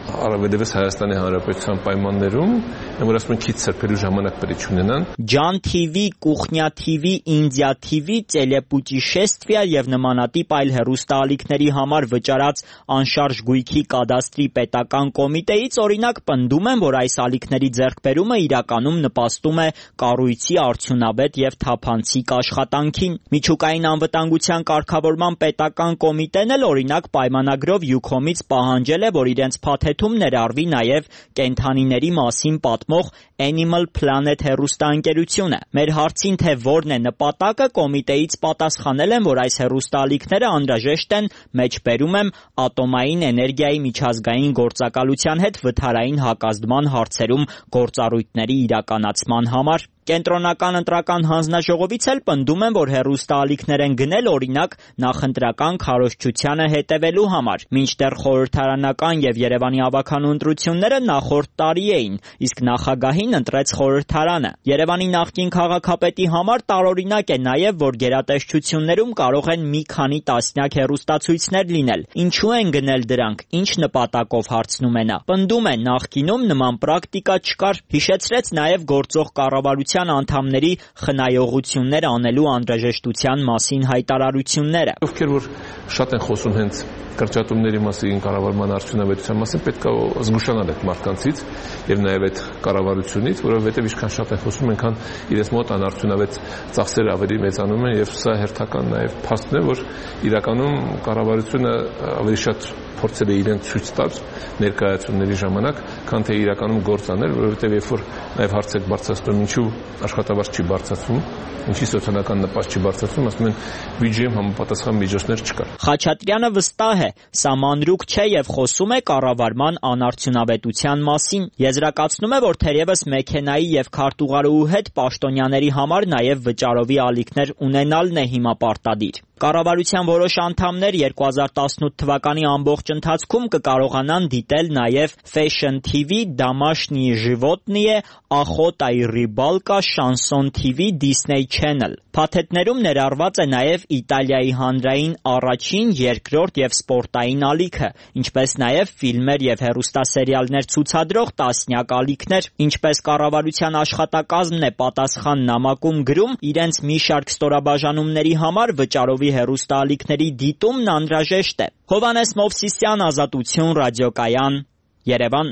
Առավելևս Հայաստանի Հանրապետության պայմաններում, որ ասում են քիչ սրբելու ժամանակ պետք է ունենան։ Ջան Թի Վի, Կուխնյա Թի Վի, Ինդիա Թի Վի, Տելեպուտիշեստվիա եւ նմանատիպ այլ հեռուստաալիքների համար վճարած անշարժ գույքի կադաստրի պետական կոմիտեից օրինակ պնդում են, որ այս ալիքների ձեռքբերումը իրականում նպաստում է կառույցի արդյունավետ եւ թափանցիկ աշխատանքին։ Միջուկային անվտանգության կարգավորման պետական կոմիտեն էլ օրինակ պայմանագրով Յուքոմից պահանջել է, որ իրենց փաթեթում ներառվի նաև կենդանիների մասին պատմող Animal Planet հեռուստաընկերությունը։ Մեր հարցին, թե որն է նպատակը, կոմիտեից պատասխանել են, որ այս հեռուստաալիքները անհրաժեշտ են, մեջբերում եմ, ատոմային էներգիայի միջազգային գործակալության հետ վթարային հակազդման հարցերում գործառույթների իրականացման համար։ Կենտրոնական ընտրական հանձնաժողովից էլ պնդում են, որ հեռուստաալիքներ են գնել օրինակ նախընտրական քարոզչությանը հետևելու համար, մինչդեռ խորհրդարանական եւ Երևանի ավականու ընտրությունները նախորդ տարի էին, իսկ նախագահին ընտրեց խորհրդարանը։ Երևանի նախկին քաղաքապետի համար տարօրինակ է նաեւ, որ գերատեսչություններում կարող են մի քանի տասնյակ հեռուստացույցներ լինել։ Ինչու են գնել դրանք, ինչ նպատակով հարցնում է նա։ Պնդում է, նախկինում նման պրակտիկա չկար, հիշեցրեց նաեւ գործող կառավարության անդամների խնայողություններ անելու անհրաժեշտության մասին հայտարարությունները։ Ովքեր որ շատ են խոսում հենց կրճատումների մասին, կառավարման արդյունավետության մասին, պետք է զգուշանալ այդ մարդկանցից եւ նաեւ այդ կառավարությունից, որովհետեւ ինչքան շատ են խոսում, այնքան իրենց մոտ անարդյունավետ ծախսերը ավելի մեծանում են եւ սա հերթական նաեւ փաստն է, որ իրականում կառավարությունը ավելի շատ փորձել է իրեն ցույց տալ ներկայացումների ժամանակ, քան թե իրականում գործ անել, որովհետեւ երբ որ նաեւ հարց եք բարձրացնում, ինչու աշխատավարձ չի բարձրացվում, ինչի սոցիալական նպաստ չի բարձրացվում, ասում են բյուջեում համապատասխան միջոցներ չկար։ Խաչատրյանը վստահ է, սա մանրուք չէ եւ խոսում է կառավարման անարդյունավետության մասին։ Եզրակացնում է, որ թերևս մեքենայի եւ քարտուղարուհու հետ պաշտոնյաների համար նաեւ վճարովի ալիքներ ունենալն է հիմա պարտադիր։ Կառավարության որոշ անդամներ երկու հազար տասնութ թվականի ամբողջ ընթացքում կկարողանան դիտել նաև Fashion Թի Վի, Домашние животные, Охота и рыбалка, Шансон Թի Վի, Disney Channel։ Փաթեթներում ներառված է նաև Իտալիայի հանրային առաջին, երկրորդ եւ սպորտային ալիքը, ինչպես նաև ֆիլմեր եւ հեռուստասերիալներ ցուցադրող տասնյակ ալիքներ, ինչպես կառավարության աշխատակազմն է պատասխան նամակում գրում, իրենց մի շարք ստորաբաժանումների համար վճարովի հեռուստաալիքների դիտումն անհրաժեշտ է։ Հովհաննես Մովսիսյան, Ազատություն, ռադիոկայան, Երևան։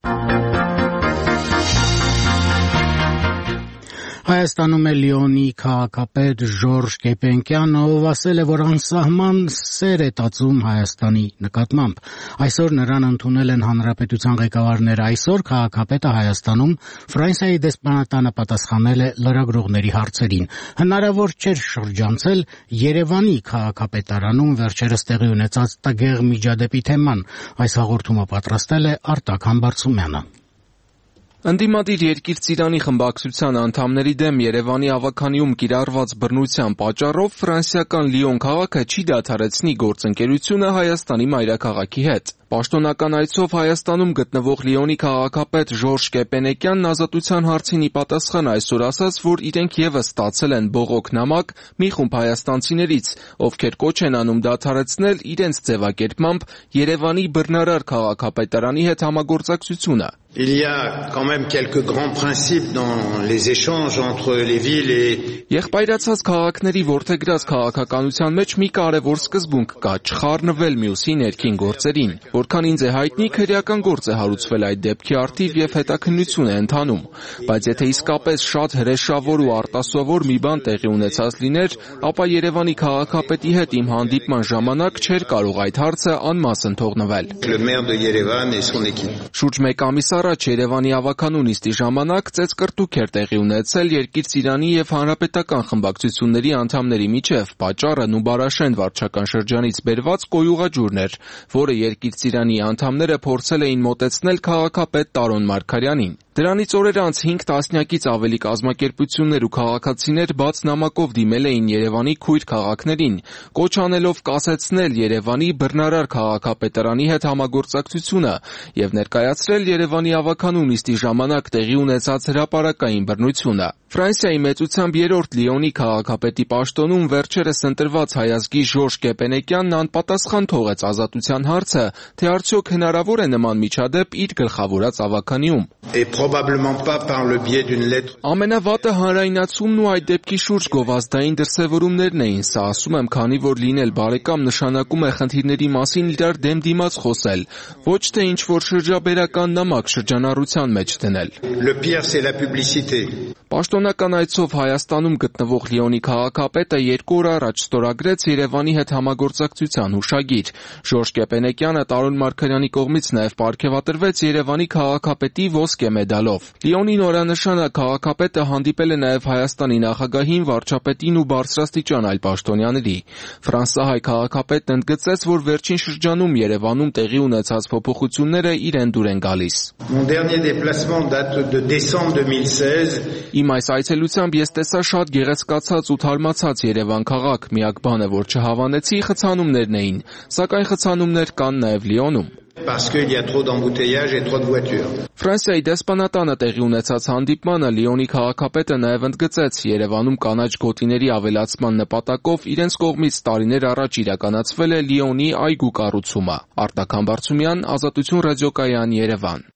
Հայաստանում է Լիոնի քաղաքապետ Ժորժ Կեպենկյանը, ով ասել է, որ անսահման սեր է տածում Հայաստանի նկատմամբ։ Այսօր նրան ընդունել են հանրապետության ղեկավարները։ Այսօր քաղաքապետը Հայաստանում Ֆրանսիայի դեսպանատանը պատասխանել է լրագրողների հարցերին։ Հնարավոր չէր շրջանցել Երևանի քաղաքապետարանում վերջերս տեղի ունեցած տգեղ միջադեպի թեման։ Այս հաղորդումը պատրաստել է Արտակ Համբարձումյանը։ Ընդդիմադիր Երկիր Ծիրանի խմբակցության անդամների դեմ Երևանի ավականիում կիրառված բռնության պատճառով ֆրանսիական Լիոն քաղաքը չի դադարեցնի գործընկերությունը Հայաստանի մայրաքաղաքի հետ։ Պաշտոնական այցով Հայաստանում գտնվող Լիոնի քաղաքապետ Ժորժ Կեպենեկյանն Ազատության հարցին ի պատասխան այսօր ասաց, որ իրենք եւս ստացել են բողոք նամակ մի խումբ հայաստանցիներից, ովքեր կոչ են անում դադարեցնել իրենց ձևակերպմամբ Երևանի բռնարար քաղաքապետարանի հետ համագործակցությունը։ Il y a quand même quelques grands principes dans les échanges entre les villes et Եղբայրացած քաղաքների ворթեգրած քաղաքականության մեջ մի կարևոր սկզբունք կա՝ չխառնվել մյուսի ներքին գործերին։ Որքան ինձ է հայտնի, քրեական գործ է հարուցվել այդ դեպքի առթիվ եւ հետաքննություն է ընթանում, բայց եթե իսկապես շատ հրեշավոր ու արտասովոր մի բան տեղի ունեցած լիներ, ապա Երևանի քաղաքապետի հետ իմ հանդիպման ժամանակ չէր կարող այդ հարցը անմասն թողնվել։ Շուրջ մեկ ամիս առաջ Երևանի ավականու նիստի ժամանակ ծեծկռտուք էր տեղի ունեցել Երկիր Ծիրանի եւ հանրապետական խմբակցությունների անդամների միջև։ Պատճառը Նուբարաշեն վարչական շրջանից բերված կոյուղաջուրն էր, որը Երկիր Ծիրանի անդամները փորձել էին մոտեցնել քաղաքապետ Տարոն Մարգարյանին։ Դրանից օրեր անց հինգ տասնյակից ավելի կազմակերպություններ ու քաղաքացիներ բաց նամակով դիմել էին Երևանի քույր քաղաքներին, կոչ անելով կասեցնել Երևանի բռնարար քաղաքապետարանի հետ համագործակցությունը եւ ներկայացրել Երևանի ավագանու նիստի ժամանակ տեղի ունեցած հրապարակային բռնությունը։ Ֆրանսիայի մեծությամբ երրորդ Լիոնի քաղաքապետի պաշտոնում վերջերս ընտրված հայազգի Ժորժ Կեպենեկյանն անպատասխան թողեց ազատության հարցը, թե արդյոք հնարավոր է նման միջադեպ իր գլխավորած ավագանիում։ Ամենավատը հանրայնացումն ու այդ դեպքի շուրջ գովազդային դրսևորումներն էին, սա ասում եմ, քանի որ լինել բարեկամ նշանակում է խնդիրների մասին իրար դեմ դիմաց խոսել, ոչ թե ինչ-որ շրջաբերական նամակ շրջանառության մեջ դնել։ Պաշտոնական այցով Հայաստանում գտնվող Լիոնի քաղաքապետը երկու օր առաջ ստորագրեց Երևանի հետ համագործակցության հուշագիր։ Ժորժ Կեպենեկյանը Տարոն Մարգարյանի կողմից նաև պարգևատրվեց Երևանի քաղաքապետի ոսկե մեդալով։ Լիոնի նորանշանակ քաղաքապետը հանդիպել է նաև Հայաստանի նախագահին, վարչապետին ու բարձրաստիճան այլ պաշտոնյաների։ Ֆրանսահայ քաղաքապետն ընդգծեց, որ վերջին շրջանում Երևանում տեղի ունեցած փոփոխությունները իրեն դուր են գալիս։ Իմ այս այցելությամբ ես տեսա շատ գեղեցկացած ու թարմացած Երևան քաղաք, միակ բանը, որ չհավանեցի, խցանումներն էին, սակայն խցանումներ կան նաև Լիոնում։ Ֆրանսիայի դեսպանատանը տեղի ունեցած հանդիպմանը Լիոնի քաղաքապետը նաև ընդգծեց Երևանում կանաչ գոտիների ավելացման նպատակով իրենց կողմից տարիներ առաջ իրականացվել է Լիոնի այգու կառուցումը։ Արտակ Համբարձումյան, Ազատություն ռադիոկայան, Երևան։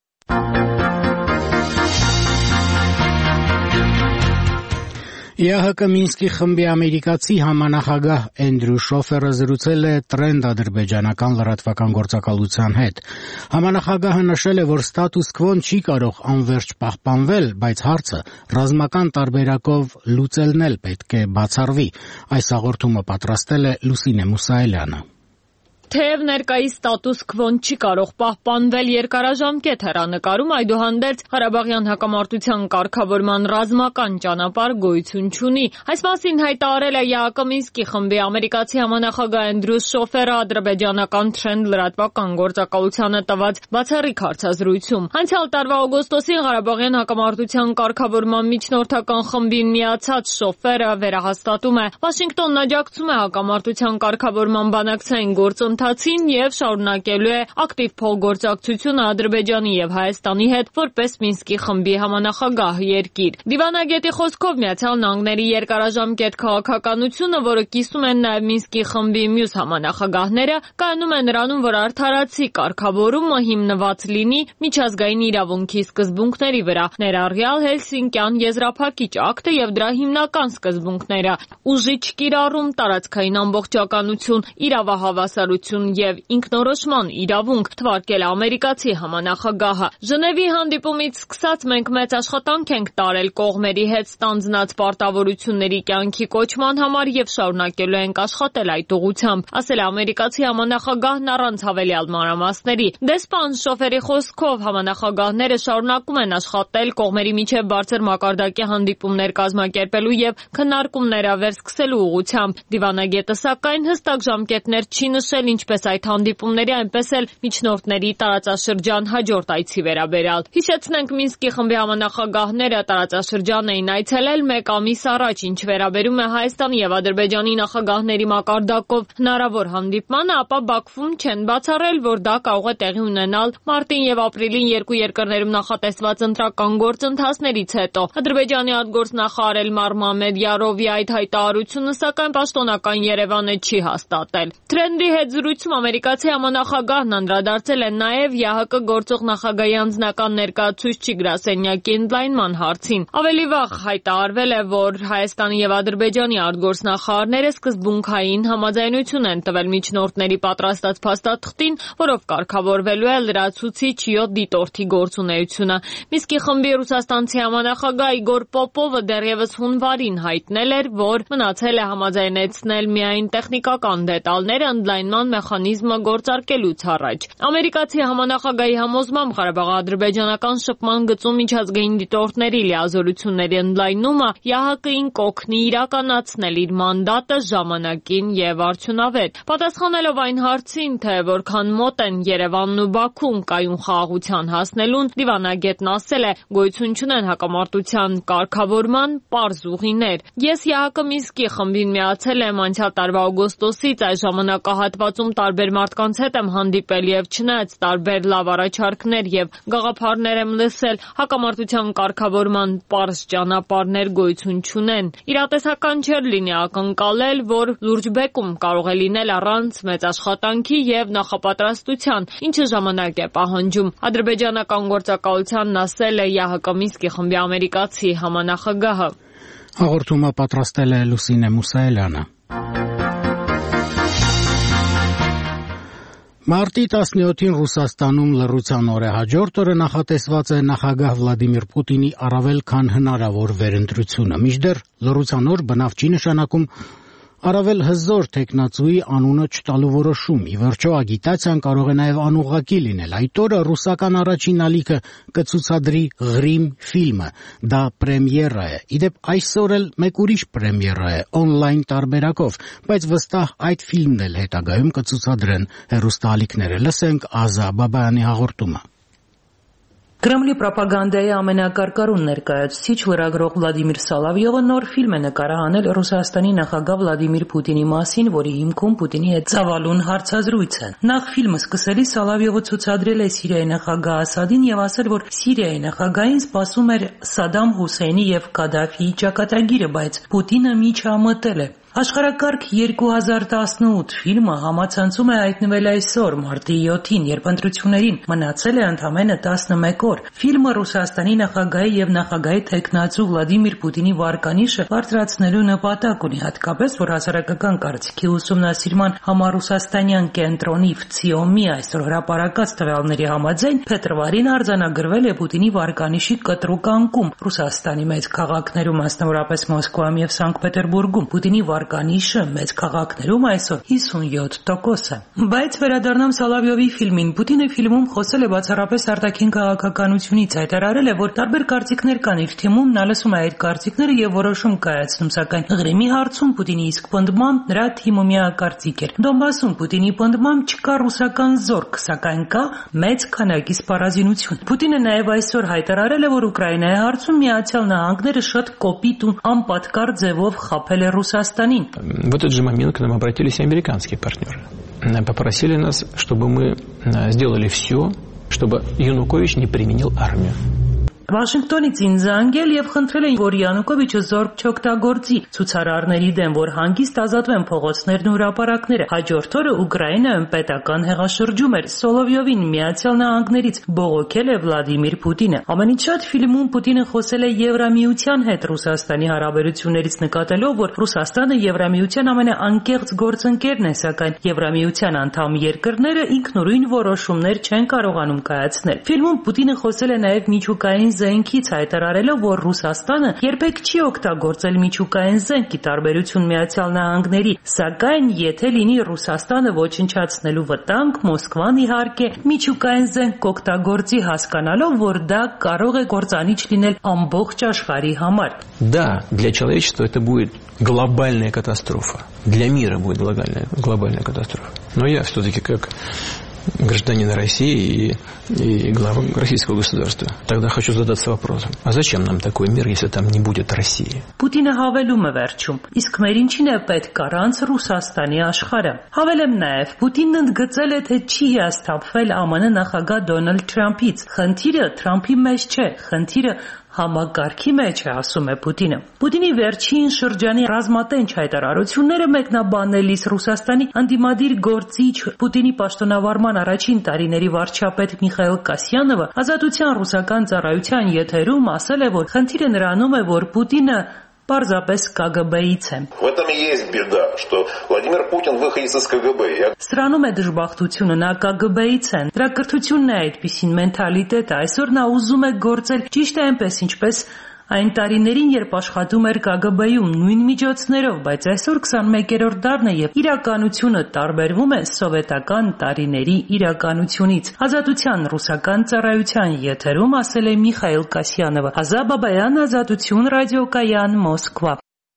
ԵԱՀԿ Մինսկի խմբի ամերիկացի համանախագահ Էնդրյու Շոֆերը զրուցել է Trend ադրբեջանական լրատվական գործակալության հետ։ Համանախագահը նշել է, որ ստատուս քվոն չի կարող անվերջ պահպանվել, բայց հարցը ռազմական տարբերակով լուծելն էլ պետք է բացառվի։ Այս հաղորդումը պատրաստել է Լուսինե Մուսայելյանը։ Թեև ներկայիս ստատուս քվոն չի կարող պահպանվել երկարաժամկետ հեռանկարում, այդուհանդերձ Ղարաբաղյան հակամարտության կարգավորման ռազմական ճանապարհ գոյություն չունի։ Այս մասին հայտարարել է ԵԱՀԿ Մինսկի խմբի ամերիկացի համանախագահ Էնդրյու Շոֆերը ադրբեջանական Trend լրատվական գործակալությանը տված բացառիկ հարցազրույցում։ Անցյալ տարվա օգոստոսին Ղարաբաղյան հակամարտության կարգավորման միջնորդական խմբին միացած Շոֆերը վերահաստատում է, Վաշինգտոնն աջակցում է հակամարտության կարգավորման բանակցային գործընթացին ընթացին եւ շարունակելու է ակտիվ փոխգործակցությունը Ադրբեջանի եւ Հայաստանի հետ որպես Մինսկի խմբի համանախագահ երկիր։ Դիվանագետի խոսքով Միացյալ Նահանգների երկարաժամկետ քաղաքականությունը, որը կիսում են նաեւ Մինսկի խմբի մյուս համանախագահները, կայանում է նրանում, որ արդարացի կարգավորումը հիմնված լինի միջազգային իրավունքի սկզբունքների վրա, ներառյալ Հելսինկյան եզրափակիչ ակտը եւ դրա հիմնական սկզբունքները՝ ուժի չկիրառում, տարածքային ամբողջականություն, իրավահավասարություն եւ ինքնորոշման իրավունք, թվարկել ամերիկացի համանախագահը։ Ժնևի հանդիպումից սկսած մենք մեծ աշխատանք ենք տարել կողմերի հետ ստանձնած պարտավորությունների կյանքի կոչման համար եւ շարունակելու ենք աշխատել այդ ուղղությամբ, ասել է ամերիկացի համանախագահն առանց հավելյալ մանրամասների։ Դեսպան Շոֆերի խոսքով համանախագահները շարունակում են աշխատել կողմերի միջև բարձր մակարդակի հանդիպումներ կազմակերպելու եւ քննարկումներ վերսկսելու ուղղությամբ։ Դիվանագետը սակայն հստակ ժամկետներ չի նշել ինչպես այդ հանդիպումների, այնպես էլ միջնորդների տարածաշրջան հաջորդ այցի վերաբերյալ։ Հիշեցնենք, Մինսկի խմբի համանախագահները տարածաշրջան էին այցելել մեկ ամիս առաջ, ինչ վերաբերում է Հայաստանի եւ Ադրբեջանի նախագահների մակարդակով հնարավոր հանդիպմանը, ապա Բաքվում չեն բացառել, որ դա կարող է տեղի ունենալ մարտին եւ ապրիլին երկու երկրներում նախատեսված ընտրական գործընթացներից հետո։ Ադրբեջանի արտգործնախարար Էլմար Մամեդյարովի այդ հայտարարությունը սակայն պաշտոնական Երևանը չի հաստատել։ Trend-ի հետ զրույցում ամերիկացի համանախագահն անդրադարձել է նաև ԵԱՀԿ գործող նախագահի անձնական ներկայացուցիչ գրասենյակի ընդլայնման հարցին։ Ավելի վաղ հայտարարվել է, որ Հայաստանի եւ Ադրբեջանի արտգործնախարարները սկզբունքային համաձայնություն են տվել միջնորդների պատրաստած փաստաթղթին, որով կարգավորվելու է լրացուցիչ յոթ դիտորդի գործունեությունը։ Մինսկի խմբի ռուսաստանցի համանախագահ Իգոր Պոպովը դեռևս հունվարին հայտնել էր, որ մնացել է համաձայնեցնել միայն տեխնիկական դետալները ընդլայնման կառավարության մեխանիզմը գործարկելուց առաջ։ Ամերիկացի համանախագահի համոզմամբ Ղարաբաղի ադրբեջանական շփման գծում միջազգային դիտորդների լիազորությունների ընդլայնումը ԵԱՀԿ-ին կօգնի իրականացնել իր մանդատը ժամանակին եւ արդյունավետ։ Պատասխանելով այն հարցին, թե որքան մոտ են Երևանն ու Բաքուն կայուն խաղաղության հասնելուն, դիվանագետն ասել է, գոյություն չունեն հակամարտության կարգավորման պարզ ուղիներ։ Ես ԵԱՀԿ Մինսկի խմբին միացել եմ անցյալ տարվա օգոստոսից, այս ժամանակահատվածում տարբեր մարդկանց հետ եմ հանդիպել եւ չնայած տարբեր լավ առաջարկներ եւ գաղափարներ եմ լսել, հակամարտության կարգավորման պարզ ճանապարհներ գոյություն չունեն։ Իրատեսական չէր լինի ակնկալել, որ լուրջ բեկում կարող է լինել առանց մեծ աշխատանքի եւ նախապատրաստության, ինչը ժամանակ է պահանջում։ Ադրբեջանական գործակալությանն ասել է ԵԱՀԿ Մինսկի խմբի ամերիկացի համանախագահը։ Հաղորդումը պատրաստել է Լուսինե Մուսայելյանը։ Մարտի տասնյոթին Ռուսաստանում լռության օր է, հաջորդ օրը նախատեսված է նախագահ Վլադիմիր Պուտինի առավել քան հնարավոր վերընտրությունը։ Մինչդեռ լռության օր բնավ չի նշանակում առավել հզոր տեխնացուի անունը չտալու որոշում։ Ի վերջո ագիտացիան կարող է նաև անուղղակի լինել։ Այդ օրը ռուսական առաջին ալիքը կցուցադրի Ղրիմ ֆիլմը։ Դա պրեմիերա է։ Իդեպ այսօր էլ մեկ ուրիշ պրեմիերա է օնլայն տարբերակով, բայց վստահ այդ ֆիլմն էլ հետագայում կցուցադրեն հեռուստաալիքները։ Լսենք Ազա Բաբայանի հաղորդումը։ Կրեմլի պրոպագանդայի ամենակարկառուն ներկայացուցիչ լրագրող Վլադիմիր Սալավյովը նոր ֆիլմ է նկարահանել Ռուսաստանի նախագահ Վլադիմիր Պուտինի մասին, որի հիմքում Պուտինի հետ ծավալուն հարցազրույց է։ Նախ ֆիլմը սկսելիս Սալավյովը ցուցադրել է Սիրիայի նախագահ Ասադին եւ ասել, որ Սիրիայի նախագահին սպասում էր Սադամ Հուսեյնի եւ Կադաֆիի ճակատագիրը, բայց Պուտինը միջամտել է։ Աշխարհակարգ երկու հազար տասնութ ֆիլմը համացանցում է հայտնվել այսօր, մարտի յոթին, երբ ընտրություններին մնացել է ընդամենը տասնմեկ օր։ Ֆիլմը Ռուսաստանի նախագահի եւ նախագահի թեկնածու Վլադիմիր Պուտինի վարկանիշը բարձրացնելու նպատակ ունի, հատկապես որ հասարակական կարծիքի ուսումնասիրման համառուսաստանյան կենտրոնի վցիոմի այսօր հրապարակած տվյալների համաձայն փետրվարին արձանագրվել է Պուտինի վարկանիշի կտրուկ անկում Ռուսաստանի մեծ քաղաքներում, մասնավորապես Մոսկվայում եւ Սանկտ Պետերբուրգում։ Պուտինի վարկանիշը մեծ քաղաքներում այսօր հիսունյոթ տոկոս է։ Բայց վերադառնամ Սալավյովի ֆիլմին։ Պուտինը ֆիլմում խոսել է բացառապես արտաքին քաղաքականությունից, հայտարարել է, որ տարբեր կարծիքներ կան իր թիմում, նա լսում է այդ կարծիքները եւ որոշում կայացնում, սակայն Ղրիմի հարցում Պուտինի իսկ պնդմամբ նրա թիմը միակարծիք էր։ Դոնբասում Պուտինի պնդմամբ չկա ռուսական զորք, սակայն կա մեծ քանակի սպառազինություն։ Պուտինը նաեւ այսօր հայտարարել է, որ Ուկրաինայի հարցում Միացյալ Նահանգները շատ կոպիտ ու անպատկառ ձևով խաբել է Ռուսաստան. В этот же момент к нам обратились американские партнеры. Попросили нас, чтобы мы сделали все, чтобы Янукович не применил армию. Վաշինգտոնից ինձ զանգել եւ խնդրել են, որ Յանուկովիչը զորք չօգտագործի ցուցարարների դեմ, որ հանգիստ ազատվեն փողոցներն ու հրապարակները։ Հաջորդ օրը Ուկրաինայում պետական հեղաշրջում էր։ Սոլովյովին Միացյալ Նահանգներից բողոքել է Վլադիմիր Պուտինը։ Ամենից շատ ֆիլմում Պուտինը խոսել է Եվրամիության հետ Ռուսաստանի հարաբերություններից, նկատելով, որ Ռուսաստանը Եվրամիության ամենաանկեղծ գործընկերն է, սակայն Եվրամիության անդամ երկրները ինքնուրույն որոշումներ չեն կարողանում կայացնել։ Ֆիլմում Պուտինը խոսել է նաեւ միջուկային զենքից, հայտարարելով, որ Ռուսաստանը երբեք չի օգտագործել միջուկային զենքի տարբերություն Միացյալ Նահանգների, սակայն եթե լինի Ռուսաստանը ոչնչացնելու վտանգ, Մոսկվան իհարկե միջուկային զենք կօգտագործի, հասկանալով, որ դա կարող է կործանիչ լինել ամբողջ աշխարհի համար։ Да, для человечества это будет глобальная катастрофа. Для мира будет глобальная, глобальная катастрофа. Но я все-таки как гражданин России и, и глава российского государства. Тогда хочу задаться вопросом, а зачем нам такой мир, если там не будет России? Պուտինը հավելում է վերջում, իսկ մեր ինչին է պետք առանց Ռուսաստանի աշխարհը։ Հավելեմ նաև, Պուտինն ընդգծել է, թե չի հիասթափվել ԱՄՆ նախագահ Դոնալդ Թրամփից։ Խնդիրը Թրամփի մեջ չէ, խնդիրը համակարգի մեջ է, ասում է Պուտինը։ Պուտինի վերջին շրջանի ռազմատենչ հայտարարությունները մեկնաբանելիս Ռուսաստանի անդիմադիր գործիչ Պուտինի պաշտոնավարման առաջին տարիների վարչապետ Միխայիլ Կասյանովը Ազատության ռուսական ծառայության եթերում ասել է, որ խնդիրը նրանում է, որ Պուտինը պարզապես ԿԳԲ-ից է։ В этом и есть беда, что Владимир Путин выходец из КГБ. Սրանում է դժբախտությունը, նա ԿԳԲ-ից է։ Դրա կրթությունն է այդպիսին մենթալիտետը։ Այսօր նա ուզում է գործել ճիշտ այնպես, ինչպես Այն տարիներին, երբ աշխատում էր Կ Գ Բ-ում նույն միջոցներով, բայց այսօր քսանմեկերորդ դարն է եւ իրականությունը տարբերվում է սովետական տարիների իրականությունից։ Ազատության ռուսական ծառայության եթերում ասել է Միխայել Կասյանովը։ Ազա Բաբայան, Ազատություն ռադիոկայան, Մոսկվա։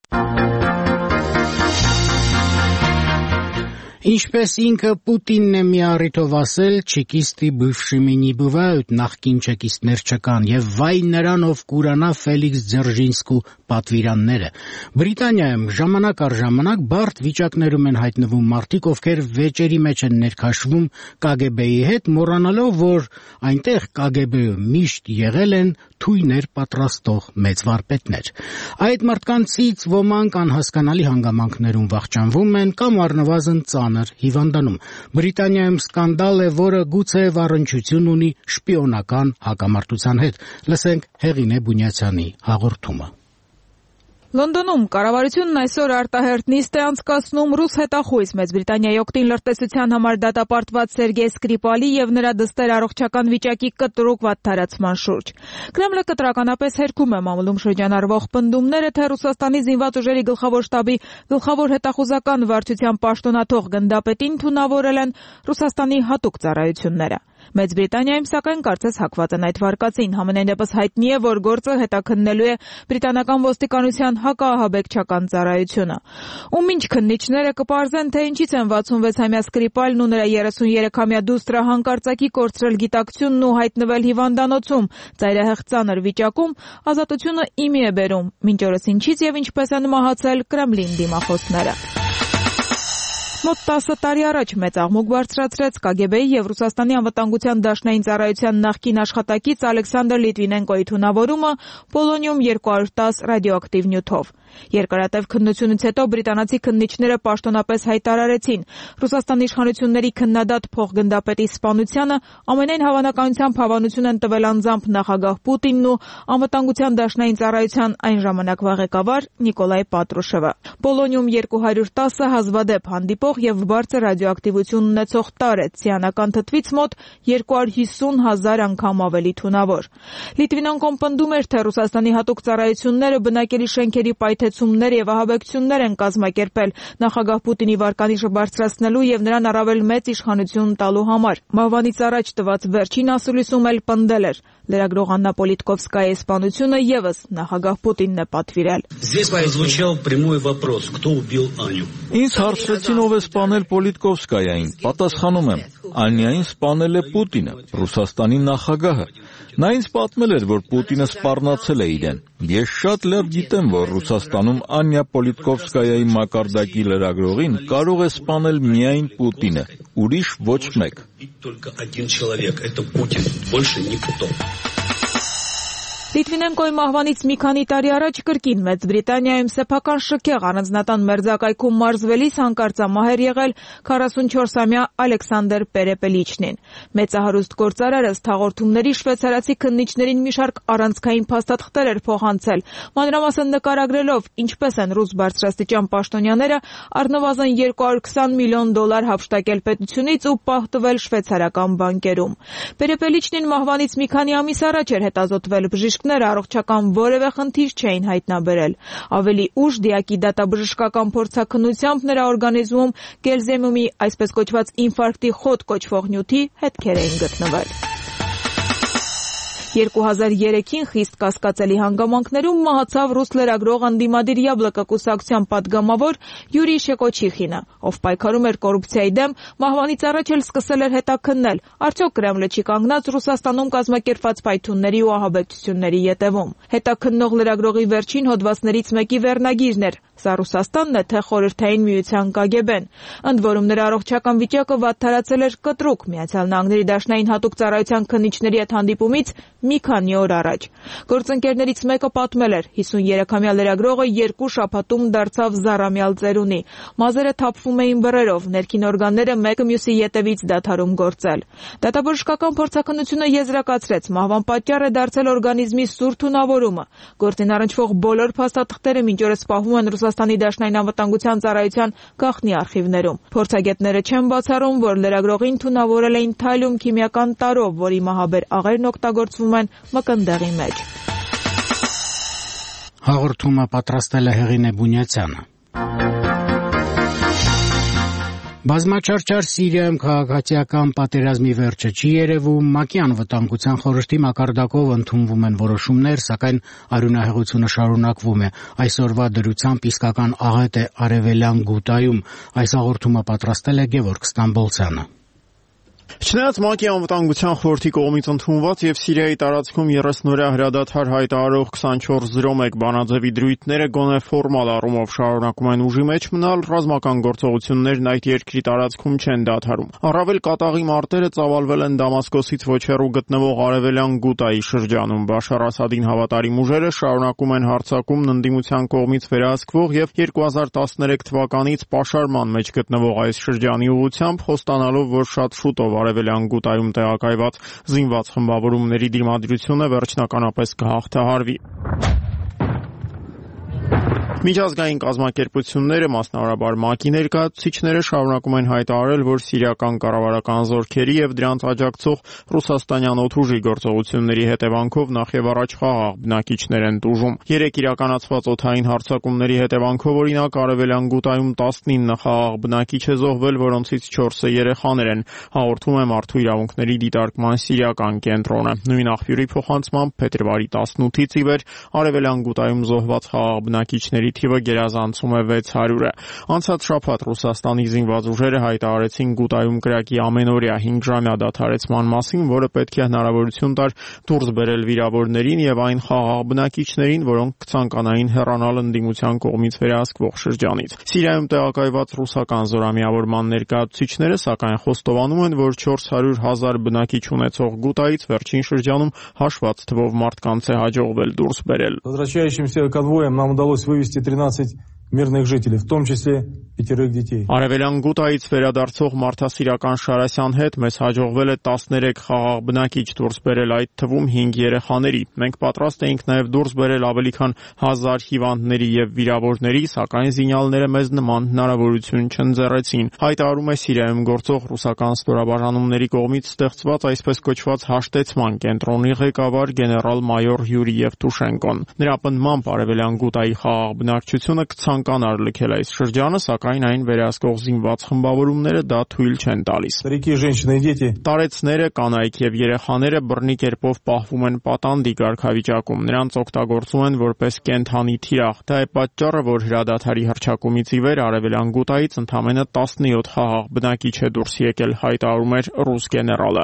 Ինչպես ինքը Պուտինն է մի առիթով ասել, չեկիստի բывшими не бывают, նախկին չեկիստներ չկան, եւ վայ նրան, ով կուրանա Ֆելիքս Ձերժինսկու պատվիրանները։ Բրիտանիայում ժամանակ առ ժամանակ բարդ վիճակներում են հայտնվում մարդիկ, ովքեր վեճերի մեջ են ներքաշվում Կ Գ Բ-ի հետ, մոռանալով, որ այնտեղ Կ Գ Բ-ը միշտ եղել են թույներ պատրաստող մեծ վարպետներ։ Այդ մարդկանցից ոմանք անհասկանալի հանգամանքներում վախճանվում են կամ առնվազն ծանր հիվանդանում։ Բրիտանիայում սկանդալ է, որը գուցեև առնչություն ունի շպիոնական հակամարտության հետ։ Լսենք Հեղինե Բունյացյանի հաղորդումը։ Լոնդոնում կառավարությունն այսօր արտահերթ նիստ է անցկացնում ռուս հետախույզ Մեծ Բրիտանիայի օգտին լրտեսության համար դատապարտված Սերգեյ Սկրիպալի եւ նրա դստեր առողջական վիճակի կտրուկ վատթարացման շուրջ։ Կրեմլը կտրականապես հերքում է մամուլում շրջանառվող պնդումները, թե Ռուսաստանի զինված ուժերի գլխավոր շտաբի գլխավոր հետախուզական վարչության պաշտոնաթող գնդապետին թունավորել են Ռուսաստանի հատուկ ծառայությունները։ Մեծ Բրիտանիայում սակայն կարծես հակված են այդ վարկածին, համենայնդեպս հայտնի է, որ գործը հետաքննելու է բրիտանական ոստիկանության հակաահաբեկչական ծառայությունը։ Ում ինչ քննիչները կպարզեն, թե ինչից են վաթսունվեցամյա Սկրիպալն ու նրա երեսուներեքամյա դուստրը հանկարծակի կորցրել գիտակցությունն ու հայտնվել հիվանդանոցում, ծայրահեղ ծանր վիճակում, Ազատությունը իմի է բերում, մինչ օրս ինչից եւ ինչպես են մահացել Կրեմլին դիմախոսները։ Մոտ տասը տարի առաջ մեծ աղմուկ բարձրացրեց Կ Գ Բ-ի եւ Ռուսաստանի անվտանգության դաշնային ծառայության նախկին աշխատակից Ալեքսանդր Լիտվինենկոյի թունավորումը պոլոնիում երկու հարյուր տասը ռադիոակտիվ նյութով։ Երկարատև քննությունից հետո բրիտանացի քննիչները պաշտոնապես հայտարարեցին, Ռուսաստանի իշխանությունների քննադատ փոխգնդապետի սպանությանը ամենայն հավանականությամբ հավանություն են տվել անձամբ նախագահ Պուտինն ու անվտանգության դաշնային ծառայության այն ժամանակվա ղեկավար Նիկոլայ Պատրուշևը։ Պոլոնիում երկու հարյուր տասը հազվադեպ հանդիպող եւ բարձր ռադիոակտիվություն ունեցող տարր է, ցիանական թթվից մոտ երկու հարյուր հիսուն հազար անգամ ավելի թունավոր։ Լիտվինենկոն պնդում էր, թե Ռուսաստանի հատուկ ծառայությունները բնակելի շենքերի պայթեցումներ եւ ահաբեկչություններ են կազմակերպել նախագահ Պուտինի վարկանիշը բարձրացնելու եւ նրան առավել մեծ իշխանություն տալու համար։ Մահվանից առաջ տված վերջին ասուլիսում էլ պնդել էր. լրագրող Աննա Պոլիտկովսկայայի սպանությունը եւս նախագահ Պուտինն է պատվիրել։ Ինձ հարցրեցին, ով է սպանել Պոլիտկովսկայային։ Պատասխանում եմ, Անյային սպանել է Պուտինը, Ռուսաստանի նախագահը։ Նա ինձ պատմել էր, որ Պուտինը սպառնացել է իրեն։ Ես շատ լավ գիտեմ, որ Ռուսաստանում Անյա Պոլիտկովսկայայի մակարդակի լրագրողին կարող է սպանել միայն Պուտինը, ուրիշ ոչ մեկ։ Լիտվինենկոյի մահվանից մի քանի տարի առաջ կրկին Մեծ Բրիտանիայում սեփական շքեղ առանձնատան մերձակայքում մարզվելիս հանկարծամահ էր եղել քառասունչորսամյա Ալեքսանդր Պերեպելիչնին։ Մեծահարուստ գործարարը հաղորդումների շվեյցարացի քննիչներին մի շարք առանցքային փաստաթղթեր էր փոխանցել, մանրամասն նկարագրելով, ինչպես են ռուս բարձրաստիճան պաշտոնյաները առնվազն երկու հարյուր քսան միլիոն դոլար հափշտակել պետությունից ու պահտվել շվեյցարական բանկերում։ Պերեպելիչնին մահվանից մի քանի ամիս առաջ էր հետազոտվել բժիշկ առողջական որևէ խնդիր չէին հայտնաբերել։ Ավելի ուշ դիակի դատաբժշկական փորձաքննությամբ նրա օրգանիզմում գելզեմիումի այսպես կոչված ինֆարկտի խոտ կոչվող նյութի հետքեր էին գտնվել։ երկու հազար երեքին խիստ կասկածելի հանգամանքներում մահացավ ռուս լրագրող ընդդիմադիր Յաբլոկա կուսակցության падգամավոր Յուրի Շեկոչիխինը, ով պայքարում էր կոռուպցիայի դեմ, մահվանից առաջ էլ սկսել էր հետաքննել, արդյոք Կրեմլը չի կանգնած Ռուսաստանում կազմակերպված պայթյունների ու ահաբեկչությունների ետևում։ Հետաքննող լրագրողի վերջին հոդվածներից մեկի վերնագիրն էր. Սա Ռուսաստանն է, թե Խորհրդային Միության Կ Գ Բ-ն։ Ընդ որում նրա առողջական վիճակը վատթարացել էր կտրուկ Միացյալ Նահանգների դաշնային հատուկ ծառայության քննիչների հետ հանդիպումից մի քանի օր առաջ։ Գործընկերներից մեկը պատմել էր. հիսուներեքամյա լրագրողը երկու շաբաթում դարձավ զառամյալ ծերունի։ Մազերը թափվում էին բռերով, ներքին օրգանները մեկը մյուսի ետևից դադարում գործել։ Դատաբժշկական փորձաքննությունը եզրակացրեց, մահվան պատճառ է դարձել օրգանիզմի սուր թունավորումը։ Գործին առնչվող բոլոր փաստաթղթերը մինչ օրս պահվում են Ռուսաստանի դաշնային անվտանգության ծառայության գաղտնի արխիվներում։ Փորձագետները չեն բացառում, որ լրագրողին թունավորել էին թայլում քիմիական տարով, որի մահաբեր աղերն օգտագործվում են մկնդեղի մեջ։ Հաղորդումը պատրաստել է Հեղինե Բունյացյանը։ Բազմաչարչար Սիրիայում քաղաքացիական պատերազմի վերջը չի երևում, ՄԱԿ-ի անվտանգության խորհրդի մակարդակով ընդունվում են որոշումներ, սակայն արյունահեղությունը շարունակվում է։ Այսօրվա դրությամբ իսկական աղետ է Արևելյան Գուտայում։ Այս հաղորդումը պատրաստել է Գևորգ Ստամբոլցյանը։ Չնայած ՄԱԿ-ի անվտանգության խորհրդի կողմից ընդունված եւ Սիրիայի տարածքում երեսնօրյա հրադադար հայտարարող քսանչորս զրո մեկ բանաձևի դրույթները գոնե ֆորմալ առումով շարունակում են ուժի մեջ մնալ, ռազմական գործողություններն այդ երկրի տարածքում չեն դադարում։ Առավել կատաղի մարտերը ծավալվել են Դամասկոսից ոչ հեռու գտնվող Արևելյան Գուտայի շրջանում։ Բաշար Ասադին հավատարիմ ուժերը շարունակում են հարձակումն ընդդիմության կողմից վերահսկվող եւ երկու հազար տասներեք թվականից պաշարման մեջ գտնվող այս շրջանի ուղղությամբ, խոստանալով, որ շատ շուտով Արևելյան Գուտայում տեղակայված զինված խմբավորումների դիմադրությունը վերջնականապես կհաղթահարվի։ Միջազգային կազմակերպությունները, մասնավորաբար ՄԱԿ-ի ներկայացուցիչները շարունակում են հայտարարել, որ սիրիական կառավարական զորքերի եւ դրանց աջակցող ռուսաստանյան օդուժի գործողությունների հետևանքով նախ եւ առաջ խաղաղ բնակիչներ են տուժում։ Երեք իրականացված օդային հարձակումների հետևանքով օրինակ Արևելյան Գուտայում տասնինը խաղաղ բնակիչ է զոհվել, որոնցից չորսը երեխաներ են, հաղորդում է Մարդու իրավունքների դիտարկման սիրիական կենտրոնը։ Նույն աղբյուրի փոխանցմամբ փետրվարի տասնութից ի վեր Արևելյան Գուտայում զոհված խաղաղ բնակիչների թիվը գերազանցում է վեց հարյուրը։ Անցած շաբաթ Ռուսաստանի զինված ուժերը հայտարարեցին Գուտայում կրակի ամենօրյա հինգ ժամյա դադարեցման մասին, որը պետք է հնարավորություն տար դուրս բերել վիրավորներին եւ այն խաղաղ բնակիչներին, որոնք կցանկանային հեռանալ ընդդիմության կողմից վերահսկվող շրջանից։ Սիրիայում տեղակայված ռուսական զորամիավորման ներկայացուցիչները սակայն խոստովանում են, որ չորս հարյուր հազար բնակիչ ունեցող Գուտայից վերջին շրջանում հաշված թվով մարդկանց է հաջողվել դուրս բերել։ Возвращающимся конвоем нам удалось вывести тринадцать мирных жителей, в том числе пятерых детей. Արևելյան Գուտայից վերադարձող Մարդասիրական Շարասյան հետ մեզ հաջողվել է տասներեք խաղաղ բնակիչ դուրս բերել, այդ թվում հինգ երեխաների։ Մենք պատրաստ էինք նաև դուրս բերել ավելի քան հազար հիվանդների եւ վիրավորների, սակայն զինյալները մեզ նման հնարավորություն չընձեռեցին։ Հայտարարում է Սիրիայում գործող ռուսական ստորաբաժանումների կողմից ստեղծված այսպես կոչված հաշտեցման կենտրոնի ղեկավար գեներալ-մայոր Յուրի Եվտուշենկոն։ Նրա պնդմամբ Արևելյան Գուտայի խաղաղ բնակչությունը կցանկանար լքել այս շրջանը, սակայն այն վերահսկող զինված խմբավորումները դա թույլ չեն տալիս։ Տարեցները, կանայք եւ երեխաները բռնի կերպով պահվում են պատանդի կարգավիճակում, նրանց օգտագործում են որպես կենդանի թիրախ։ Դա է պատճառը, որ հրադադարի հռչակումից ի վեր Արևելյան Գուտայից ընդամենը տասնյոթ խաղաղ բնակիչ է դուրս եկել, հայտարարում էր ռուս գեներալը։